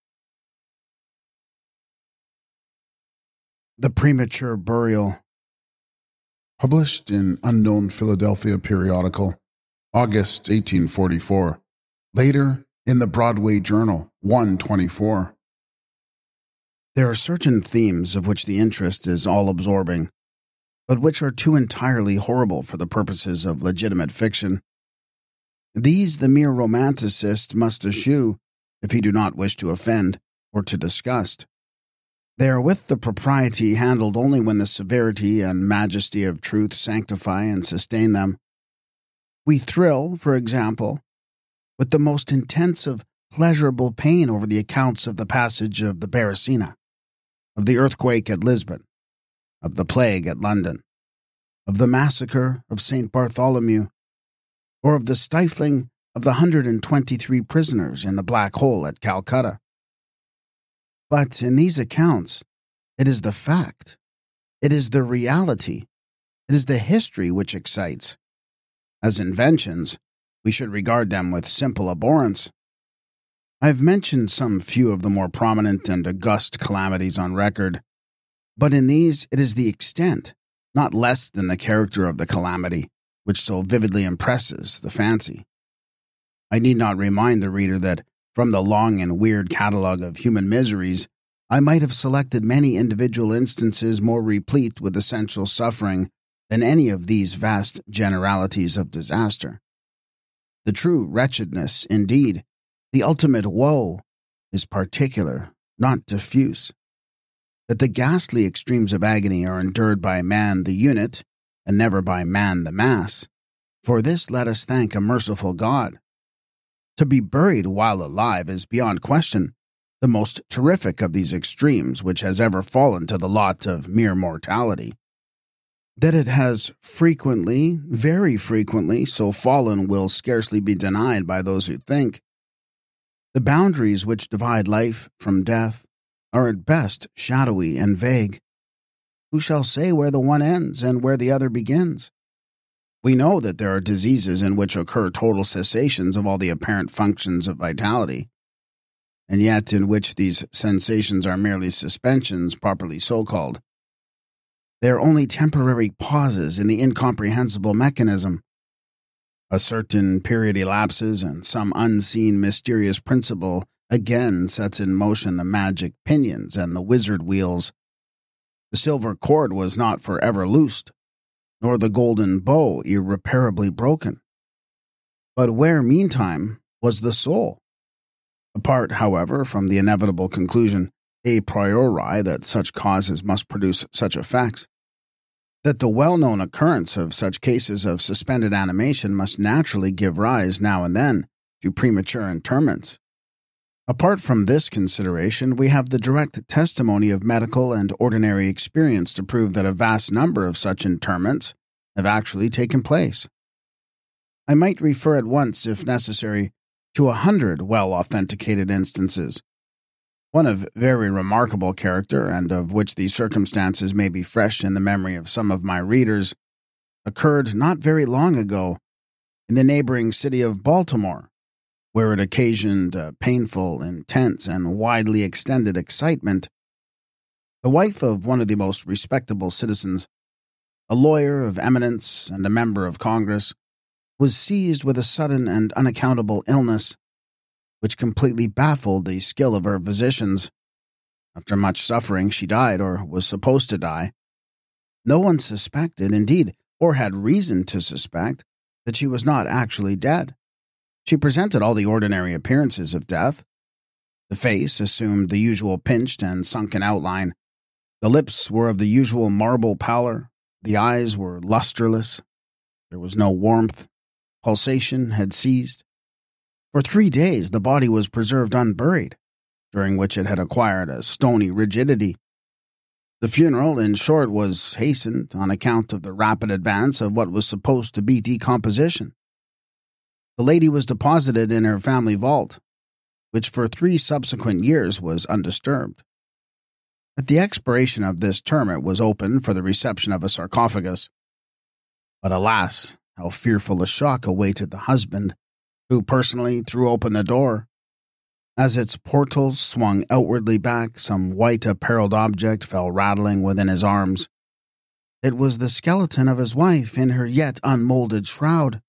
The premature burial. Published in Unknown Philadelphia Periodical, August 1844. Later, in the Broadway Journal, 124. There are certain themes of which the interest is all-absorbing, but which are too entirely horrible for the purposes of legitimate fiction. These the mere romanticist must eschew if he do not wish to offend or to disgust. They are with the propriety handled only when the severity and majesty of truth sanctify and sustain them. We thrill, for example, with the most intense of pleasurable pain over the accounts of the passage of the Beresina, of the earthquake at Lisbon, of the plague at London, of the massacre of St. Bartholomew, or of the stifling of the 123 prisoners in the Black Hole at Calcutta. But in these accounts, it is the fact, it is the reality, it is the history which excites. As inventions, we should regard them with simple abhorrence. I have mentioned some few of the more prominent and august calamities on record, but in these it is the extent, not less than the character of the calamity, which so vividly impresses the fancy. I need not remind the reader that, from the long and weird catalogue of human miseries, I might have selected many individual instances more replete with essential suffering than any of these vast generalities of disaster. The true wretchedness, indeed, the ultimate woe, is particular, not diffuse. That the ghastly extremes of agony are endured by man the unit, and never by man the mass. For this let us thank a merciful God. To be buried while alive is beyond question the most terrific of these extremes which has ever fallen to the lot of mere mortality. That it has frequently, very frequently, so fallen will scarcely be denied by those who think. The boundaries which divide life from death are at best shadowy and vague. Who shall say where the one ends and where the other begins? We know that there are diseases in which occur total cessations of all the apparent functions of vitality, and yet in which these sensations are merely suspensions, properly so called. They are only temporary pauses in the incomprehensible mechanism. A certain period elapses, and some unseen mysterious principle again sets in motion the magic pinions and the wizard wheels. The silver cord was not forever loosed, nor the golden bow irreparably broken. But where, meantime, was the soul? Apart, however, from the inevitable conclusion a priori that such causes must produce such effects, that the well-known occurrence of such cases of suspended animation must naturally give rise now and then to premature interments. Apart from this consideration, we have the direct testimony of medical and ordinary experience to prove that a vast number of such interments have actually taken place. I might refer at once, if necessary, to 100 well-authenticated instances. One of very remarkable character, and of which the circumstances may be fresh in the memory of some of my readers, occurred not very long ago in the neighboring city of Baltimore, where it occasioned a painful, intense, and widely extended excitement. The wife of one of the most respectable citizens, a lawyer of eminence and a member of Congress, was seized with a sudden and unaccountable illness, which completely baffled the skill of her physicians. After much suffering, she died, or was supposed to die. No one suspected, indeed, or had reason to suspect, that she was not actually dead. She presented all the ordinary appearances of death. The face assumed the usual pinched and sunken outline. The lips were of the usual marble pallor. The eyes were lusterless. There was no warmth. Pulsation had ceased. For 3 days the body was preserved unburied, during which it had acquired a stony rigidity. The funeral, in short, was hastened on account of the rapid advance of what was supposed to be decomposition. The lady was deposited in her family vault, which for 3 subsequent years was undisturbed. At the expiration of this term it was opened for the reception of a sarcophagus. But alas, how fearful a shock awaited the husband who personally threw open the door. As its portals swung outwardly back, some white-appareled object fell rattling within his arms. It was the skeleton of his wife in her yet unmolded shroud.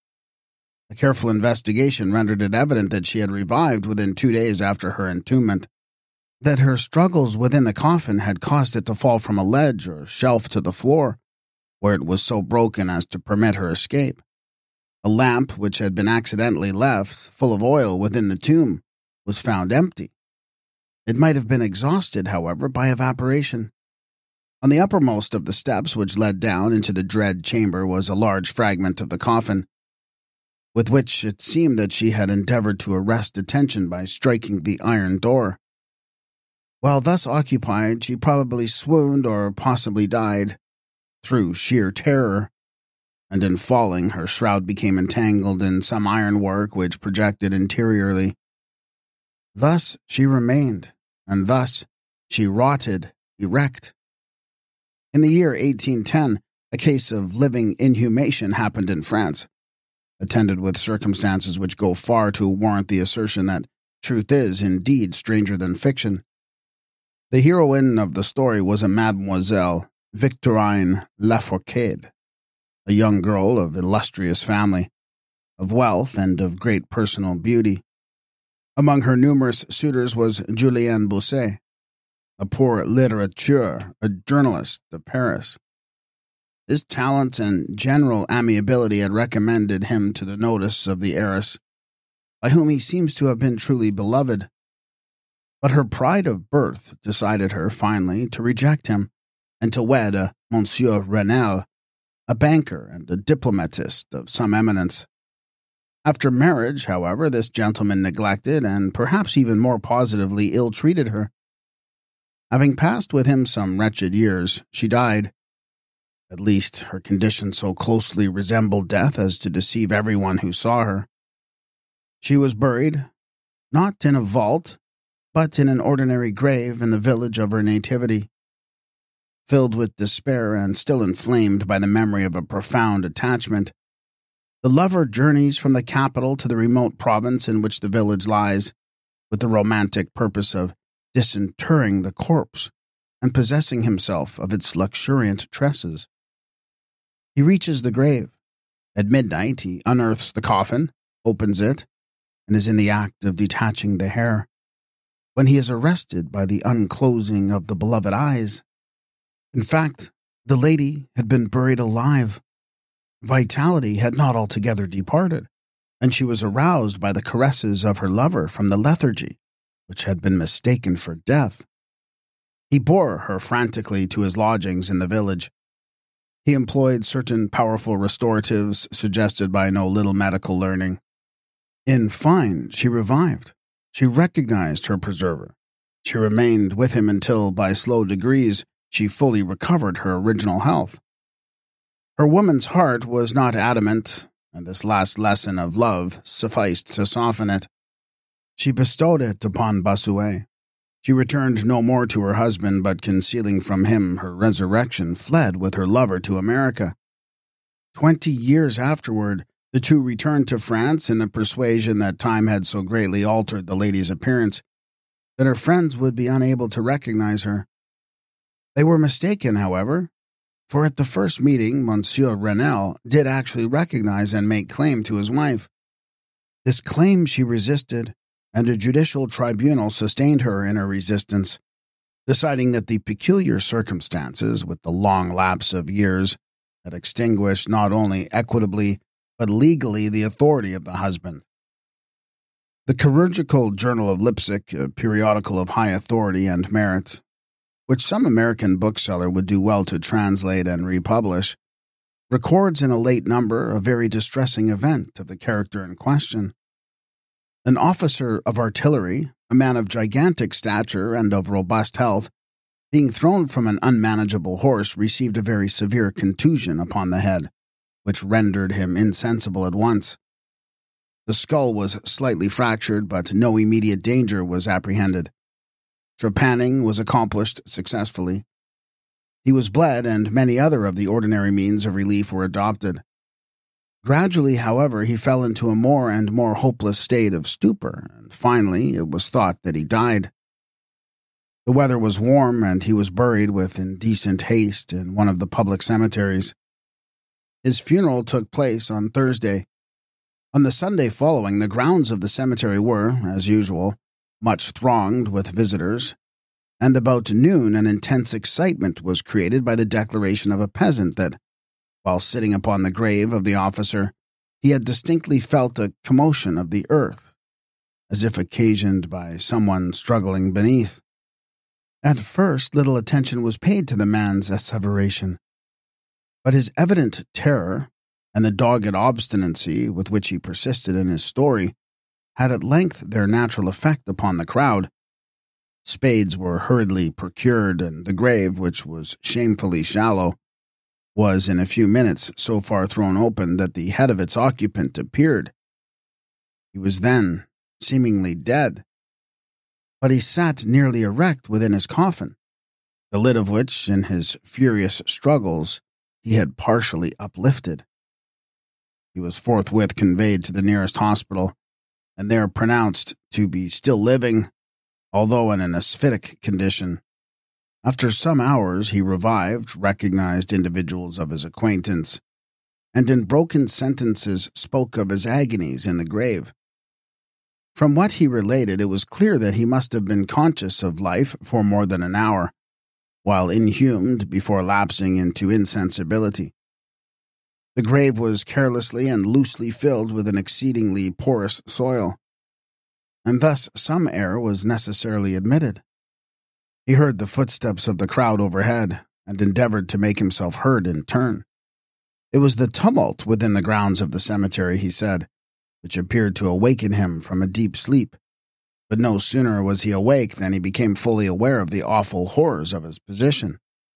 A careful investigation rendered it evident that she had revived within 2 days after her entombment, that her struggles within the coffin had caused it to fall from a ledge or shelf to the floor, where it was so broken as to permit her escape. A lamp, which had been accidentally left, full of oil within the tomb, was found empty. It might have been exhausted, however, by evaporation. On the uppermost of the steps which led down into the dread chamber was a large fragment of the coffin, with which it seemed that she had endeavored to arrest attention by striking the iron door. While thus occupied, she probably swooned or possibly died through sheer terror, and in falling, her shroud became entangled in some ironwork which projected interiorly. Thus she remained, and thus she rotted erect. In the year 1810, a case of living inhumation happened in France, attended with circumstances which go far to warrant the assertion that truth is, indeed, stranger than fiction. The heroine of the story was a Mademoiselle Victorine Lafourcade, a young girl of illustrious family, of wealth and of great personal beauty. Among her numerous suitors was Julien Bousset, a poor litterateur, a journalist of Paris. His talents and general amiability had recommended him to the notice of the heiress, by whom he seems to have been truly beloved. But her pride of birth decided her, finally, to reject him, and to wed a Monsieur Renel, a banker and a diplomatist of some eminence. After marriage, however, this gentleman neglected and perhaps even more positively ill-treated her. Having passed with him some wretched years, she died. At least, her condition so closely resembled death as to deceive everyone who saw her. She was buried, not in a vault, but in an ordinary grave in the village of her nativity. Filled with despair and still inflamed by the memory of a profound attachment, the lover journeys from the capital to the remote province in which the village lies, with the romantic purpose of disinterring the corpse and possessing himself of its luxuriant tresses. He reaches the grave. At midnight, he unearths the coffin, opens it, and is in the act of detaching the hair, when he is arrested by the unclosing of the beloved eyes. In fact, the lady had been buried alive. Vitality had not altogether departed, and she was aroused by the caresses of her lover from the lethargy, which had been mistaken for death. He bore her frantically to his lodgings in the village. He employed certain powerful restoratives suggested by no little medical learning. In fine, she revived. She recognized her preserver. She remained with him until, by slow degrees, she fully recovered her original health. Her woman's heart was not adamant, and this last lesson of love sufficed to soften it. She bestowed it upon Bossuet. She returned no more to her husband, but concealing from him her resurrection, fled with her lover to America. 20 years afterward, the two returned to France in the persuasion that time had so greatly altered the lady's appearance that her friends would be unable to recognize her. They were mistaken, however, for at the first meeting, Monsieur Renel did actually recognize and make claim to his wife. This claim she resisted, and a judicial tribunal sustained her in her resistance, deciding that the peculiar circumstances, with the long lapse of years, had extinguished not only equitably but legally the authority of the husband. The Chirurgical Journal of Leipzig, a periodical of high authority and merit, which some American bookseller would do well to translate and republish, records in a late number a very distressing event of the character in question. An officer of artillery, a man of gigantic stature and of robust health, being thrown from an unmanageable horse, received a very severe contusion upon the head, which rendered him insensible at once. The skull was slightly fractured, but no immediate danger was apprehended. Trepanning was accomplished successfully. He was bled, and many other of the ordinary means of relief were adopted. Gradually, however, he fell into a more and more hopeless state of stupor, and finally it was thought that he died. The weather was warm, and he was buried with indecent haste in one of the public cemeteries. His funeral took place on Thursday. On the Sunday following, the grounds of the cemetery were, as usual, much thronged with visitors, and about noon an intense excitement was created by the declaration of a peasant that, while sitting upon the grave of the officer, he had distinctly felt a commotion of the earth, as if occasioned by someone struggling beneath. At first, little attention was paid to the man's asseveration, but his evident terror and the dogged obstinacy with which he persisted in his story had at length their natural effect upon the crowd. Spades were hurriedly procured, and the grave, which was shamefully shallow, was in a few minutes so far thrown open that the head of its occupant appeared. He was then seemingly dead, but he sat nearly erect within his coffin, the lid of which, in his furious struggles, he had partially uplifted. He was forthwith conveyed to the nearest hospital, and there pronounced to be still living, although in an asphytic condition. After some hours he revived, recognized individuals of his acquaintance, and in broken sentences spoke of his agonies in the grave. From what he related, it was clear that he must have been conscious of life for more than an hour, while inhumed before lapsing into insensibility. The grave was carelessly and loosely filled with an exceedingly porous soil, and thus some air was necessarily admitted. He heard the footsteps of the crowd overhead, and endeavored to make himself heard in turn. It was the tumult within the grounds of the cemetery, he said, which appeared to awaken him from a deep sleep. But no sooner was he awake than he became fully aware of the awful horrors of his position.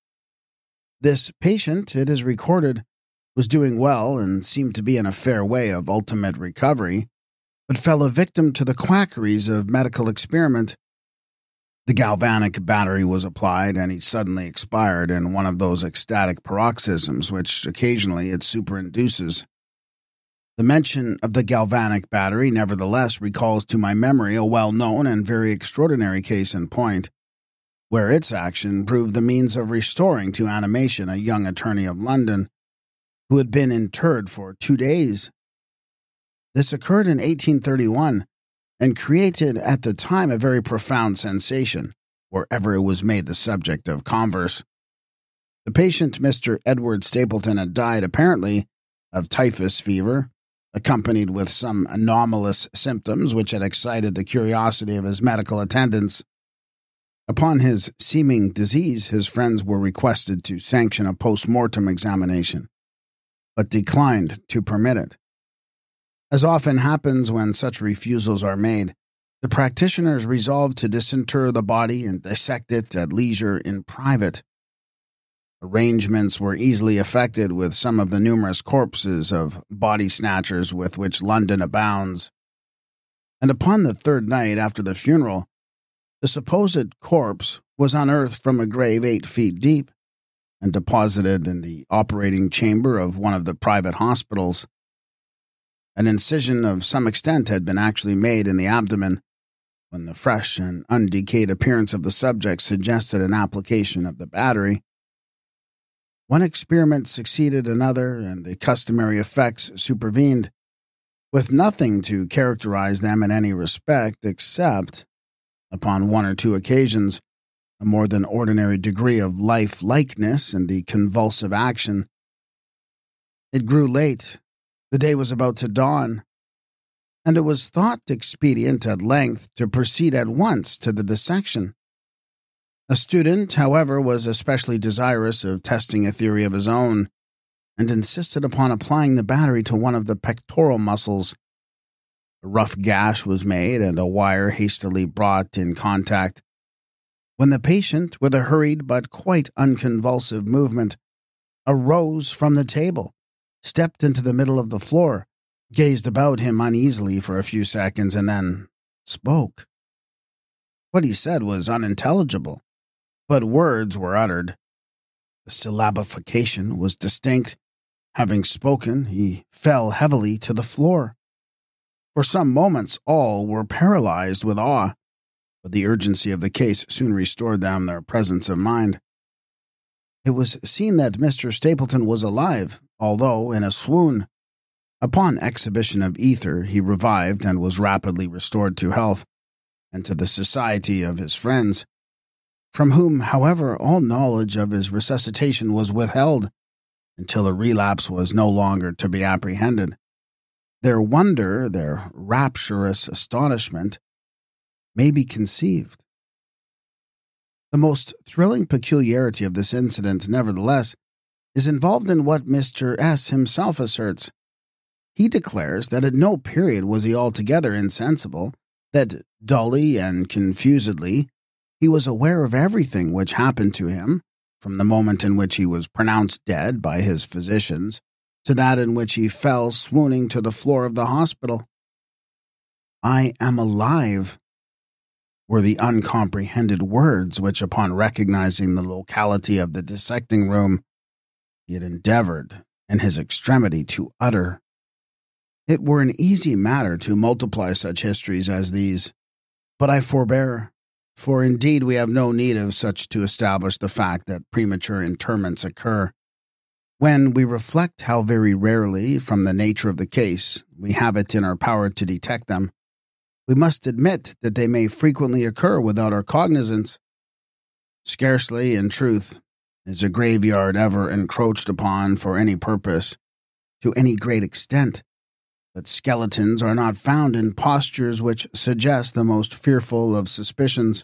This patient, it is recorded, was doing well and seemed to be in a fair way of ultimate recovery, but fell a victim to the quackeries of medical experiment. The galvanic battery was applied, and he suddenly expired in one of those ecstatic paroxysms which occasionally it superinduces. The mention of the galvanic battery nevertheless recalls to my memory a well-known and very extraordinary case in point, where its action proved the means of restoring to animation a young attorney of London who had been interred for 2 days. This occurred in 1831, and created at the time a very profound sensation, wherever it was made the subject of converse. The patient, Mr. Edward Stapleton, had died apparently of typhus fever, accompanied with some anomalous symptoms which had excited the curiosity of his medical attendants. Upon his seeming disease, his friends were requested to sanction a post-mortem examination, but declined to permit it. As often happens when such refusals are made, the practitioners resolved to disinter the body and dissect it at leisure in private. Arrangements were easily effected with some of the numerous corpses of body snatchers with which London abounds, and upon the third night after the funeral, the supposed corpse was unearthed from a grave 8 feet deep and deposited in the operating chamber of one of the private hospitals. An incision of some extent had been actually made in the abdomen, when the fresh and undecayed appearance of the subject suggested an application of the battery. One experiment succeeded another, and the customary effects supervened, with nothing to characterize them in any respect except, upon 1 or 2 occasions, a more than ordinary degree of life-likeness in the convulsive action. It grew late. The day was about to dawn, and it was thought expedient at length to proceed at once to the dissection. A student, however, was especially desirous of testing a theory of his own, and insisted upon applying the battery to one of the pectoral muscles. A rough gash was made, and a wire hastily brought in contact, when the patient, with a hurried but quite unconvulsive movement, arose from the table, stepped into the middle of the floor, gazed about him uneasily for a few seconds, and then spoke. What he said was unintelligible, but words were uttered. The syllabification was distinct, Having spoken, he fell heavily to the floor. For some moments, all were paralyzed with awe, but the urgency of the case soon restored them their presence of mind. It was seen that Mr. Stapleton was alive, although in a swoon. Upon exhibition of ether, he revived and was rapidly restored to health, and to the society of his friends, from whom, however, all knowledge of his resuscitation was withheld, until a relapse was no longer to be apprehended. Their wonder, their rapturous astonishment, may be conceived. The most thrilling peculiarity of this incident, nevertheless, is involved in what Mr. S. himself asserts. He declares that at no period was he altogether insensible, that dully and confusedly he was aware of everything which happened to him, from the moment in which he was pronounced dead by his physicians to that in which he fell swooning to the floor of the hospital. "I am alive," were the uncomprehended words which, upon recognizing the locality of the dissecting room, he had endeavored, in his extremity, to utter. It were an easy matter to multiply such histories as these, but I forbear, for indeed we have no need of such to establish the fact that premature interments occur. When we reflect how very rarely, from the nature of the case, we have it in our power to detect them, we must admit that they may frequently occur without our cognizance. Scarcely, in truth, is a graveyard ever encroached upon for any purpose, to any great extent, but skeletons are not found in postures which suggest the most fearful of suspicions.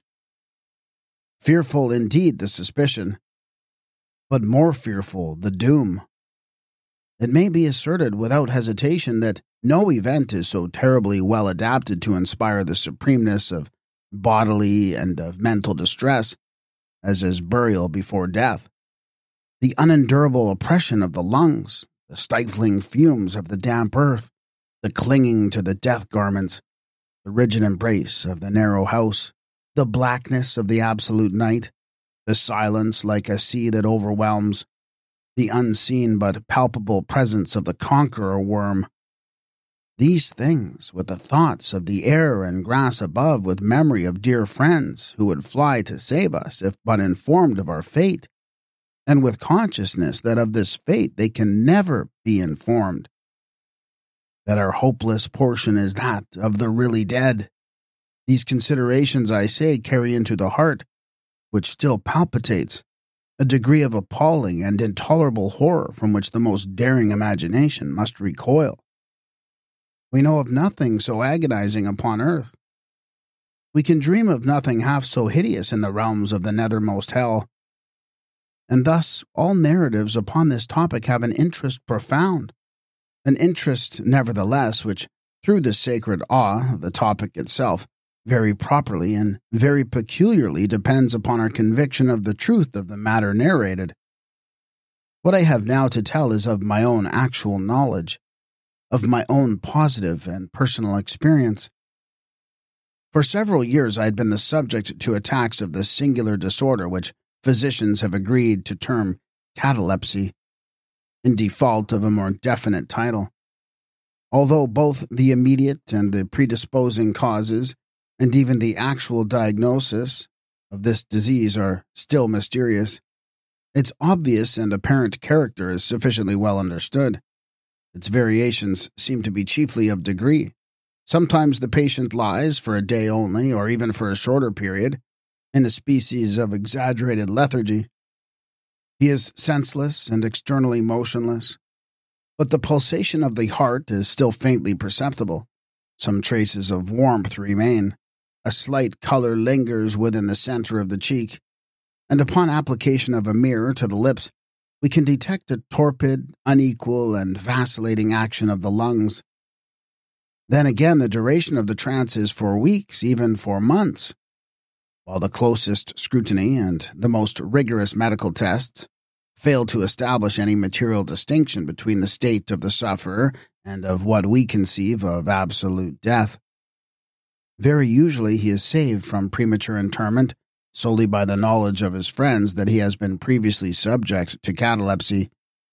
Fearful indeed the suspicion, but more fearful the doom. It may be asserted without hesitation that no event is so terribly well adapted to inspire the supremeness of bodily and of mental distress as is burial before death. The unendurable oppression of the lungs, the stifling fumes of the damp earth, the clinging to the death garments, the rigid embrace of the narrow house, the blackness of the absolute night, the silence like a sea that overwhelms, the unseen but palpable presence of the conqueror worm. These things, with the thoughts of the air and grass above, with memory of dear friends who would fly to save us if but informed of our fate, and with consciousness that of this fate they can never be informed, that our hopeless portion is that of the really dead. These considerations, I say, carry into the heart, which still palpitates, a degree of appalling and intolerable horror from which the most daring imagination must recoil. We know of nothing so agonizing upon earth. We can dream of nothing half so hideous in the realms of the nethermost hell. And thus all narratives upon this topic have an interest profound, an interest, nevertheless, which, through the sacred awe of the topic itself, very properly and very peculiarly depends upon our conviction of the truth of the matter narrated. What I have now to tell is of my own actual knowledge, of my own positive and personal experience. For several years I had been the subject to attacks of the singular disorder which physicians have agreed to term catalepsy, in default of a more definite title. Although both the immediate and the predisposing causes, and even the actual diagnosis of this disease are still mysterious, its obvious and apparent character is sufficiently well understood. Its variations seem to be chiefly of degree. Sometimes the patient lies for a day only, or even for a shorter period, in a species of exaggerated lethargy. He is senseless and externally motionless, but the pulsation of the heart is still faintly perceptible. Some traces of warmth remain. A slight color lingers within the center of the cheek, and upon application of a mirror to the lips, we can detect a torpid, unequal, and vacillating action of the lungs. Then again, the duration of the trance is for weeks, even for months, while the closest scrutiny and the most rigorous medical tests fail to establish any material distinction between the state of the sufferer and of what we conceive of absolute death. Very usually he is saved from premature interment solely by the knowledge of his friends that he has been previously subject to catalepsy,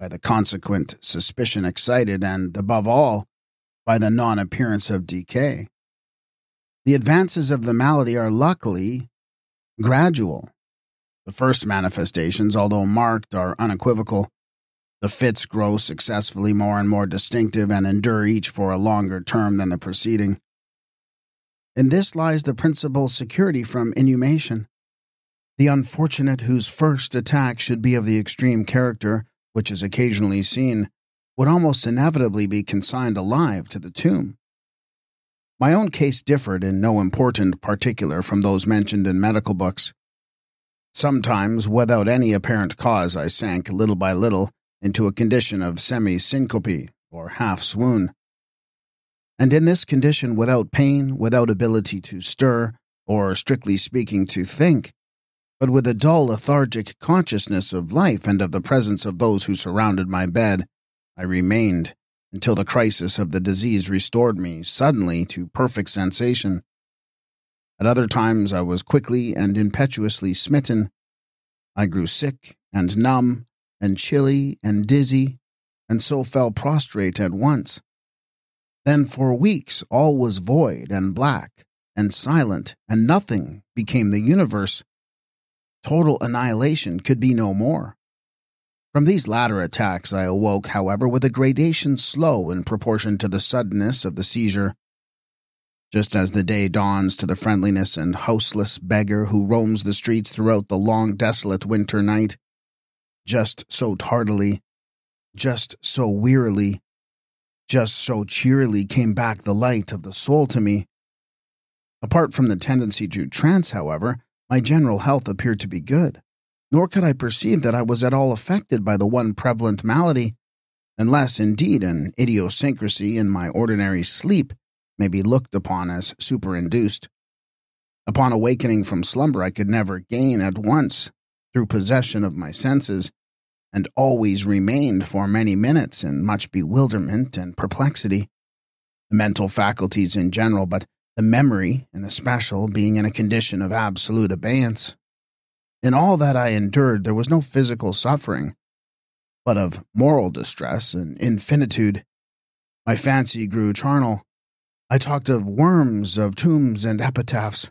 by the consequent suspicion excited, and, above all, by the non-appearance of decay. The advances of the malady are luckily gradual. The first manifestations, although marked, are unequivocal. The fits grow successively more and more distinctive and endure each for a longer term than the preceding. In this lies the principal security from inhumation. The unfortunate whose first attack should be of the extreme character, which is occasionally seen, would almost inevitably be consigned alive to the tomb. My own case differed in no important particular from those mentioned in medical books. Sometimes, without any apparent cause, I sank little by little into a condition of semi-syncope, or half-swoon. And in this condition, without pain, without ability to stir, or, strictly speaking, to think, but with a dull, lethargic consciousness of life and of the presence of those who surrounded my bed, I remained until the crisis of the disease restored me suddenly to perfect sensation. At other times I was quickly and impetuously smitten. I grew sick and numb and chilly and dizzy, and so fell prostrate at once. Then for weeks all was void and black and silent, and nothing became the universe. Total annihilation could be no more. From these latter attacks I awoke, however, with a gradation slow in proportion to the suddenness of the seizure. Just as the day dawns to the friendliness and houseless beggar who roams the streets throughout the long, desolate winter night, just so tardily, just so wearily, just so cheerily came back the light of the soul to me. Apart from the tendency to trance, however, my general health appeared to be good, nor could I perceive that I was at all affected by the one prevalent malady, unless, indeed, an idiosyncrasy in my ordinary sleep may be looked upon as superinduced. Upon awakening from slumber, I could never gain at once through possession of my senses, and always remained for many minutes in much bewilderment and perplexity, the mental faculties in general, but the memory in especial, being in a condition of absolute abeyance. In all that I endured there was no physical suffering, but of moral distress and infinitude. My fancy grew charnel. I talked of worms, of tombs and epitaphs.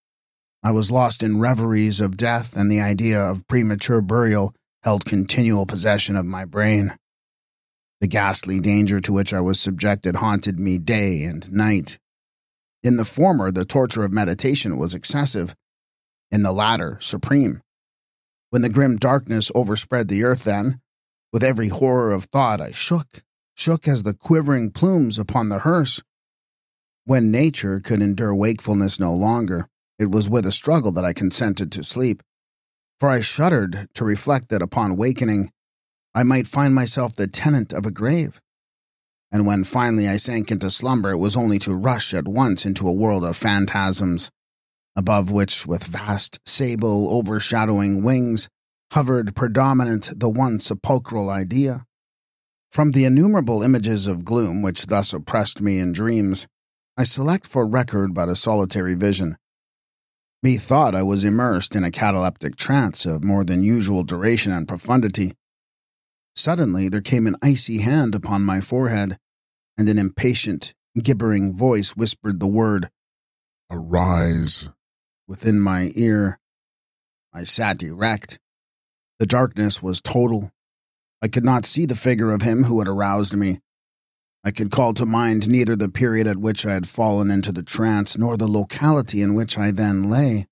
I was lost in reveries of death, and the idea of premature burial held continual possession of my brain. The ghastly danger to which I was subjected haunted me day and night. In the former, the torture of meditation was excessive; in the latter, supreme. When the grim darkness overspread the earth, then, with every horror of thought, I shook as the quivering plumes upon the hearse. When nature could endure wakefulness no longer, it was with a struggle that I consented to sleep, for I shuddered to reflect that upon awakening I might find myself the tenant of a grave. And when finally I sank into slumber, it was only to rush at once into a world of phantasms, above which, with vast, sable, overshadowing wings, hovered predominant the one sepulchral idea. From the innumerable images of gloom which thus oppressed me in dreams, I select for record but a solitary vision. Methought I was immersed in a cataleptic trance of more than usual duration and profundity. Suddenly there came an icy hand upon my forehead, and an impatient, gibbering voice whispered the word, "Arise," within my ear. I sat erect. The darkness was total. I could not see the figure of him who had aroused me. I could call to mind neither the period at which I had fallen into the trance, nor the locality in which I then lay.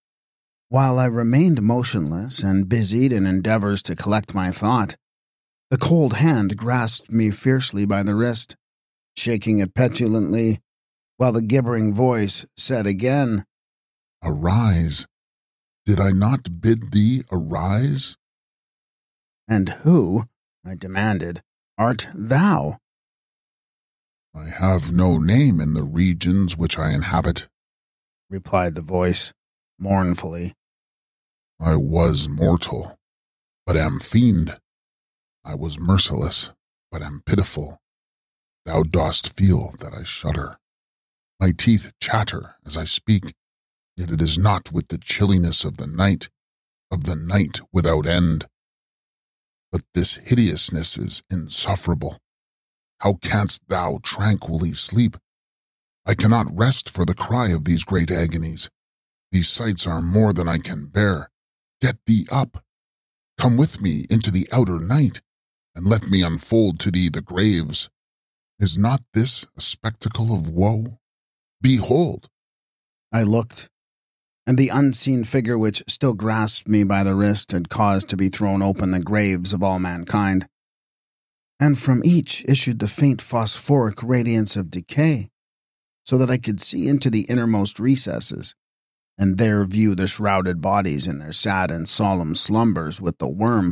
While I remained motionless and busied in endeavors to collect my thought, the cold hand grasped me fiercely by the wrist, shaking it petulantly, while the gibbering voice said again, "Arise. Did I not bid thee arise?" "And who," I demanded, "art thou?" "I have no name in the regions which I inhabit," replied the voice, mournfully. "I was mortal, but am fiend. I was merciless, but am pitiful. Thou dost feel that I shudder. My teeth chatter as I speak, yet it is not with the chilliness of the night without end. but this hideousness is insufferable. How canst thou tranquilly sleep? I cannot rest for the cry of these great agonies. These sights are more than I can bear. Get thee up. Come with me into the outer night, and let me unfold to thee the graves. Is not this a spectacle of woe? Behold!" I looked, and the unseen figure which still grasped me by the wrist had caused to be thrown open the graves of all mankind, and from each issued the faint phosphoric radiance of decay, so that I could see into the innermost recesses, and there view the shrouded bodies in their sad and solemn slumbers with the worm.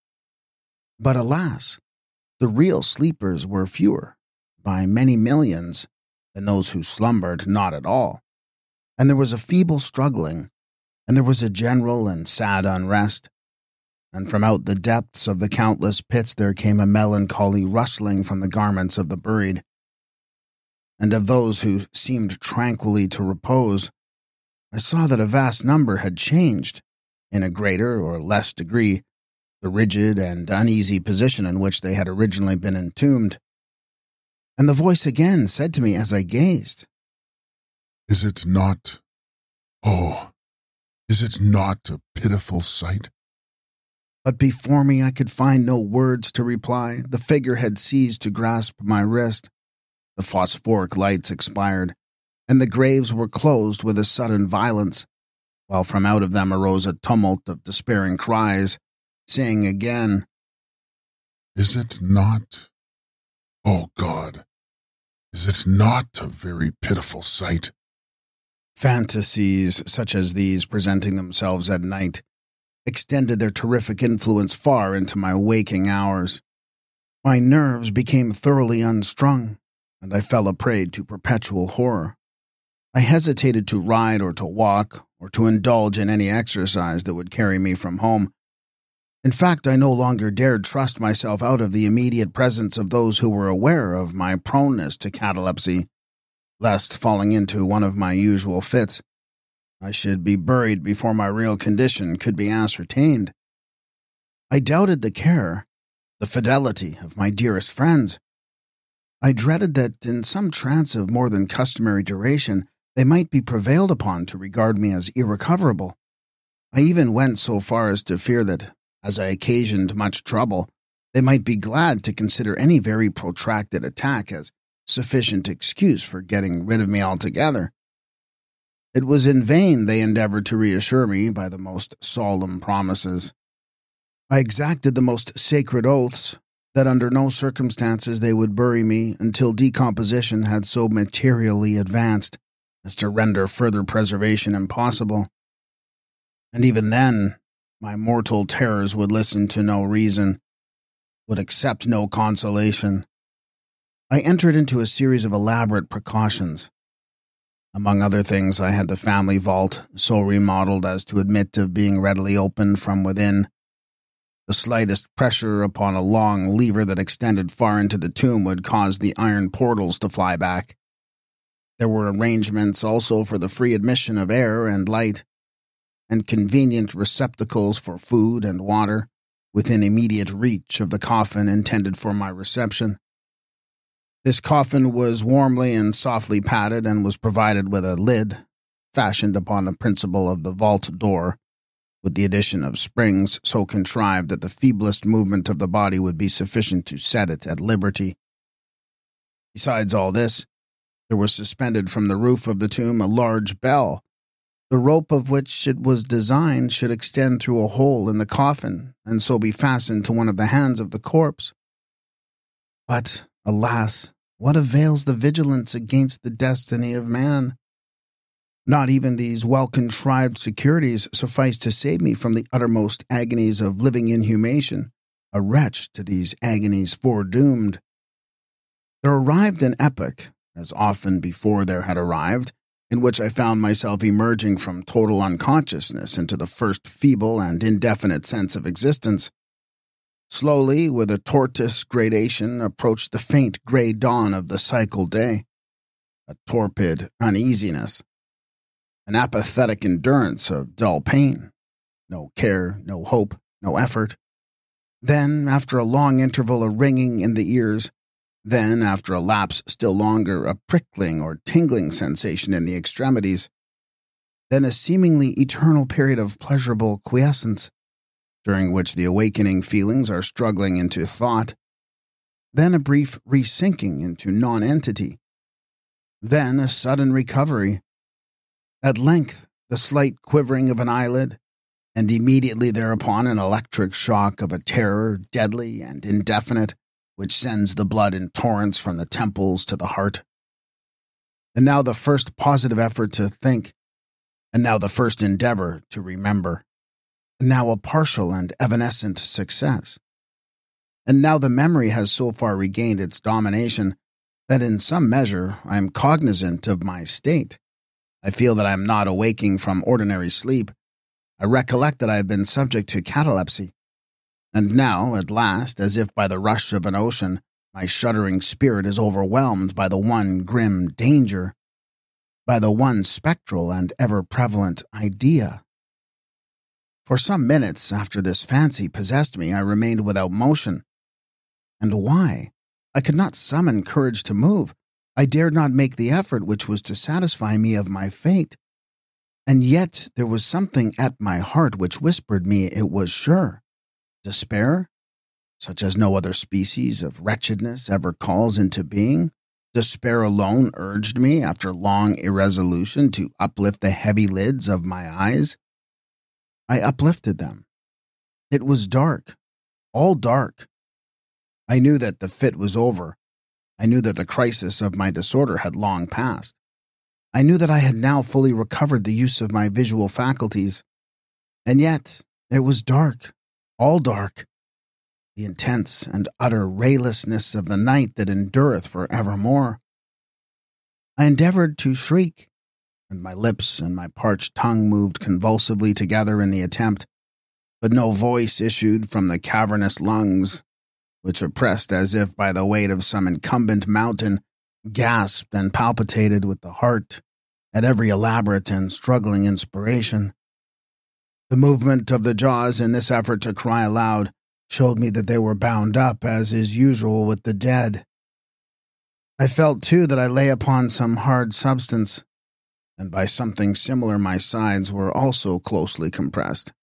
But alas, the real sleepers were fewer, by many millions, than those who slumbered not at all, and there was a feeble struggling, and there was a general and sad unrest, and from out the depths of the countless pits there came a melancholy rustling from the garments of the buried, and of those who seemed tranquilly to repose, I saw that a vast number had changed, in a greater or less degree, the rigid and uneasy position in which they had originally been entombed. And the voice again said to me as I gazed, Is it not a pitiful sight?" But before me I could find no words to reply. The figure had ceased to grasp my wrist. The phosphoric lights expired, and the graves were closed with a sudden violence, while from out of them arose a tumult of despairing cries, saying again, "Is it not, O God, is it not a very pitiful sight?" Fantasies such as these presenting themselves at night extended their terrific influence far into my waking hours. My nerves became thoroughly unstrung, and I fell a prey to perpetual horror. I hesitated to ride or to walk, or to indulge in any exercise that would carry me from home. In fact, I no longer dared trust myself out of the immediate presence of those who were aware of my proneness to catalepsy, lest, falling into one of my usual fits, I should be buried before my real condition could be ascertained. I doubted the care, the fidelity of my dearest friends. I dreaded that, in some trance of more than customary duration, they might be prevailed upon to regard me as irrecoverable. I even went so far as to fear that, as I occasioned much trouble, they might be glad to consider any very protracted attack as sufficient excuse for getting rid of me altogether. It was in vain they endeavored to reassure me by the most solemn promises. I exacted the most sacred oaths that under no circumstances they would bury me until decomposition had so materially advanced as to render further preservation impossible. And even then, my mortal terrors would listen to no reason, would accept no consolation. I entered into a series of elaborate precautions. Among other things, I had the family vault so remodeled as to admit of being readily opened from within. The slightest pressure upon a long lever that extended far into the tomb would cause the iron portals to fly back. There were arrangements also for the free admission of air and light, and convenient receptacles for food and water within immediate reach of the coffin intended for my reception. This coffin was warmly and softly padded and was provided with a lid, fashioned upon the principle of the vault door, with the addition of springs so contrived that the feeblest movement of the body would be sufficient to set it at liberty. Besides all this, there was suspended from the roof of the tomb a large bell, the rope of which it was designed should extend through a hole in the coffin and so be fastened to one of the hands of the corpse. But, alas, what avails the vigilance against the destiny of man? Not even these well-contrived securities suffice to save me from the uttermost agonies of living inhumation, a wretch to these agonies foredoomed. There arrived an epoch, as often before there had arrived, in which I found myself emerging from total unconsciousness into the first feeble and indefinite sense of existence. Slowly, with a tortoise gradation, approached the faint gray dawn of the cycle day, a torpid uneasiness, an apathetic endurance of dull pain, no care, no hope, no effort, Then, after a long interval, a ringing in the ears. Then, after a lapse still longer, a prickling or tingling sensation in the extremities. Then a seemingly eternal period of pleasurable quiescence, during which the awakening feelings are struggling into thought. Then a brief resinking into nonentity. Then a sudden recovery. At length, the slight quivering of an eyelid, and immediately thereupon an electric shock of a terror deadly and indefinite, which sends the blood in torrents from the temples to the heart. And now the first positive effort to think, and now the first endeavor to remember, and now a partial and evanescent success. And now the memory has so far regained its domination that in some measure I am cognizant of my state. I feel that I am not awaking from ordinary sleep. I recollect that I have been subject to catalepsy. And now, at last, as if by the rush of an ocean, my shuddering spirit is overwhelmed by the one grim danger, by the one spectral and ever-prevalent idea. For some minutes after this fancy possessed me, I remained without motion. And why? I could not summon courage to move. I dared not make the effort which was to satisfy me of my fate. And yet there was something at my heart which whispered me it was sure. Despair, such as no other species of wretchedness ever calls into being, despair alone urged me, after long irresolution, to uplift the heavy lids of my eyes. I uplifted them. It was dark, all dark. I knew that the fit was over. I knew that the crisis of my disorder had long passed. I knew that I had now fully recovered the use of my visual faculties. And yet it was dark, all dark, the intense and utter raylessness of the night that endureth for evermore. I endeavored to shriek, and my lips and my parched tongue moved convulsively together in the attempt, but no voice issued from the cavernous lungs, which, oppressed as if by the weight of some incumbent mountain, gasped and palpitated with the heart at every elaborate and struggling inspiration. The movement of the jaws in this effort to cry aloud showed me that they were bound up, as is usual with the dead. I felt, too, that I lay upon some hard substance, and by something similar my sides were also closely compressed.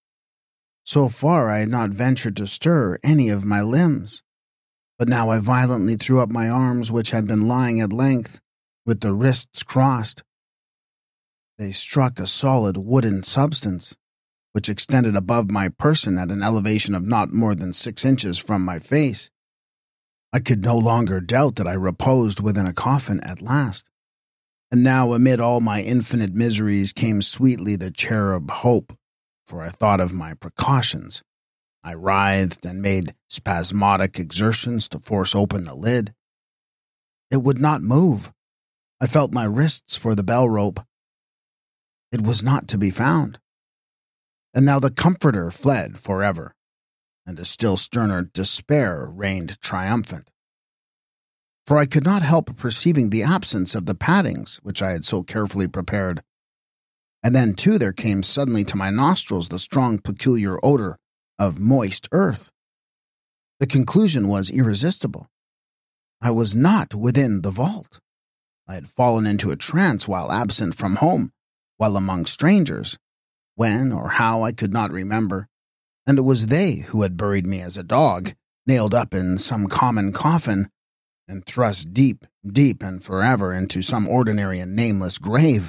So far I had not ventured to stir any of my limbs, but now I violently threw up my arms, which had been lying at length, with the wrists crossed. They struck a solid wooden substance, which extended above my person at an elevation of not more than 6 inches from my face. I could no longer doubt that I reposed within a coffin at last. And now, amid all my infinite miseries, came sweetly the cherub hope, for I thought of my precautions. I writhed and made spasmodic exertions to force open the lid. It would not move. I felt my wrists for the bell rope. It was not to be found. And now the comforter fled forever, and a still sterner despair reigned triumphant. For I could not help perceiving the absence of the paddings which I had so carefully prepared. And then, too, there came suddenly to my nostrils the strong, peculiar odor of moist earth. The conclusion was irresistible. I was not within the vault. I had fallen into a trance while absent from home, while among strangers. When or how I could not remember, and it was they who had buried me as a dog, nailed up in some common coffin, and thrust deep, deep and forever into some ordinary and nameless grave.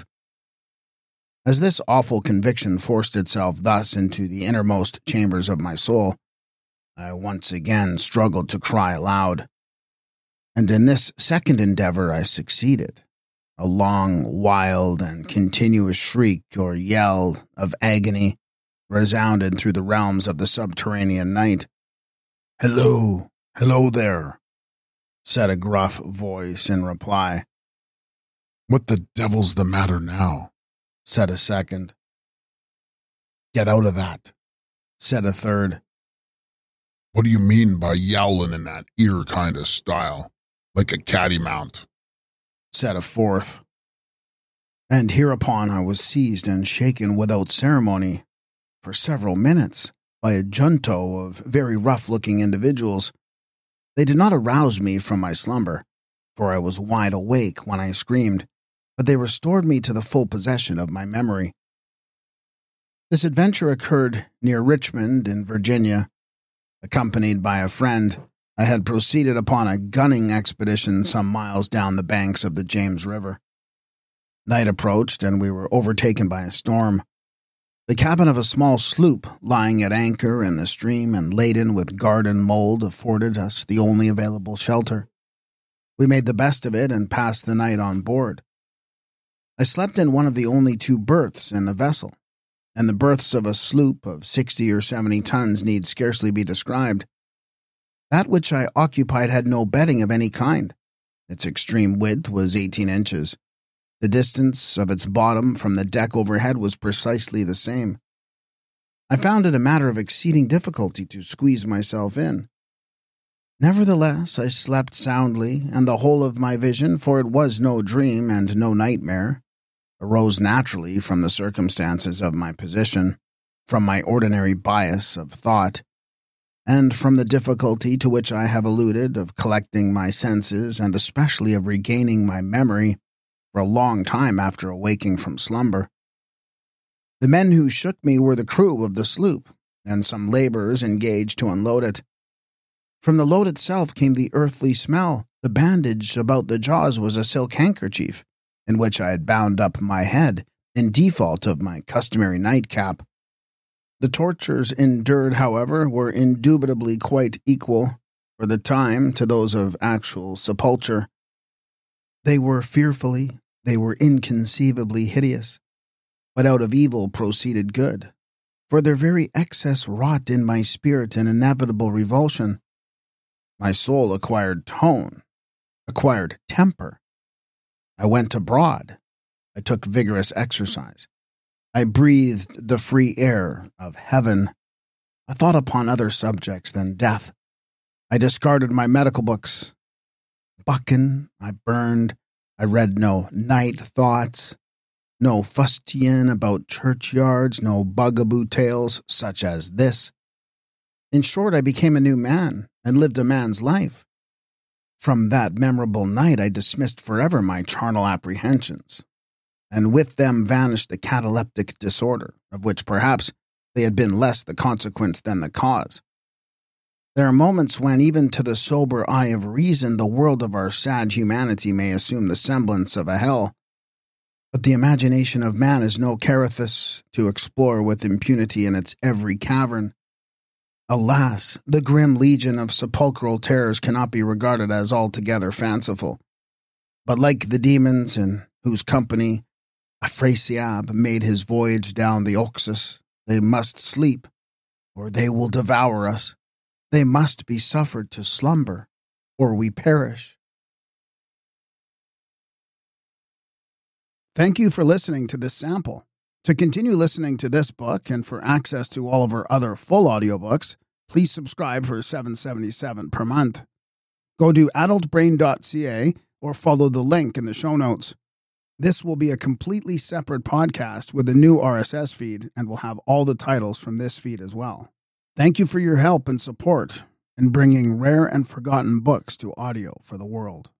As this awful conviction forced itself thus into the innermost chambers of my soul, I once again struggled to cry aloud. And in this second endeavor I succeeded. A long, wild, and continuous shriek or yell of agony resounded through the realms of the subterranean night. "Hello, hello there," said a gruff voice in reply. "What the devil's the matter now?" said a second. "Get out of that," said a third. "What do you mean by yowling in that ear kind of style, like a cattymount?" said a fourth. And hereupon I was seized and shaken without ceremony for several minutes. by a junto of very rough-looking individuals. They did not arouse me from my slumber, for I was wide awake when I screamed, but they restored me to the full possession of my memory. This adventure occurred near Richmond in Virginia. Accompanied by a friend, I had proceeded upon a gunning expedition some miles down the banks of the James River. Night approached, and we were overtaken by a storm. The cabin of a small sloop lying at anchor in the stream and laden with garden mold afforded us the only available shelter. We made the best of it and passed the night on board. I slept in one of the only 2 berths in the vessel, and the berths of a sloop of 60 or 70 tons need scarcely be described. That which I occupied had no bedding of any kind. Its extreme width was 18 inches. The distance of its bottom from the deck overhead was precisely the same. I found it a matter of exceeding difficulty to squeeze myself in. Nevertheless, I slept soundly, and the whole of my vision, for it was no dream and no nightmare, arose naturally from the circumstances of my position, from my ordinary bias of thought, and from the difficulty to which I have alluded of collecting my senses and especially of regaining my memory for a long time after awaking from slumber. The men who shook me were the crew of the sloop, and some laborers engaged to unload it. From the load itself came the earthly smell. The bandage about the jaws was a silk handkerchief, in which I had bound up my head, in default of my customary nightcap. The tortures endured, however, were indubitably quite equal, for the time, to those of actual sepulture. They were inconceivably hideous, but out of evil proceeded good, for their very excess wrought in my spirit an inevitable revulsion. My soul acquired tone, acquired temper. I went abroad. I took vigorous exercise. I breathed the free air of heaven. I thought upon other subjects than death. I discarded my medical books. Buchan, I burned. I read no night thoughts, no fustian about churchyards, no bugaboo tales such as this. In short, I became a new man and lived a man's life. From that memorable night I dismissed forever my charnel apprehensions, and with them vanished the cataleptic disorder, of which perhaps they had been less the consequence than the cause. There are moments when, even to the sober eye of reason, the world of our sad humanity may assume the semblance of a hell. But the imagination of man is no Carathis to explore with impunity in its every cavern. Alas, the grim legion of sepulchral terrors cannot be regarded as altogether fanciful. But like the demons in whose company Afrasiab made his voyage down the Oxus, they must sleep, or they will devour us. They must be suffered to slumber, or we perish. Thank you for listening to this sample. To continue listening to this book and for access to all of our other full audiobooks, please subscribe for $7.77 per month. Go to adultbrain.ca or follow the link in the show notes. This will be a completely separate podcast with a new RSS feed and will have all the titles from this feed as well. Thank you for your help and support in bringing rare and forgotten books to audio for the world.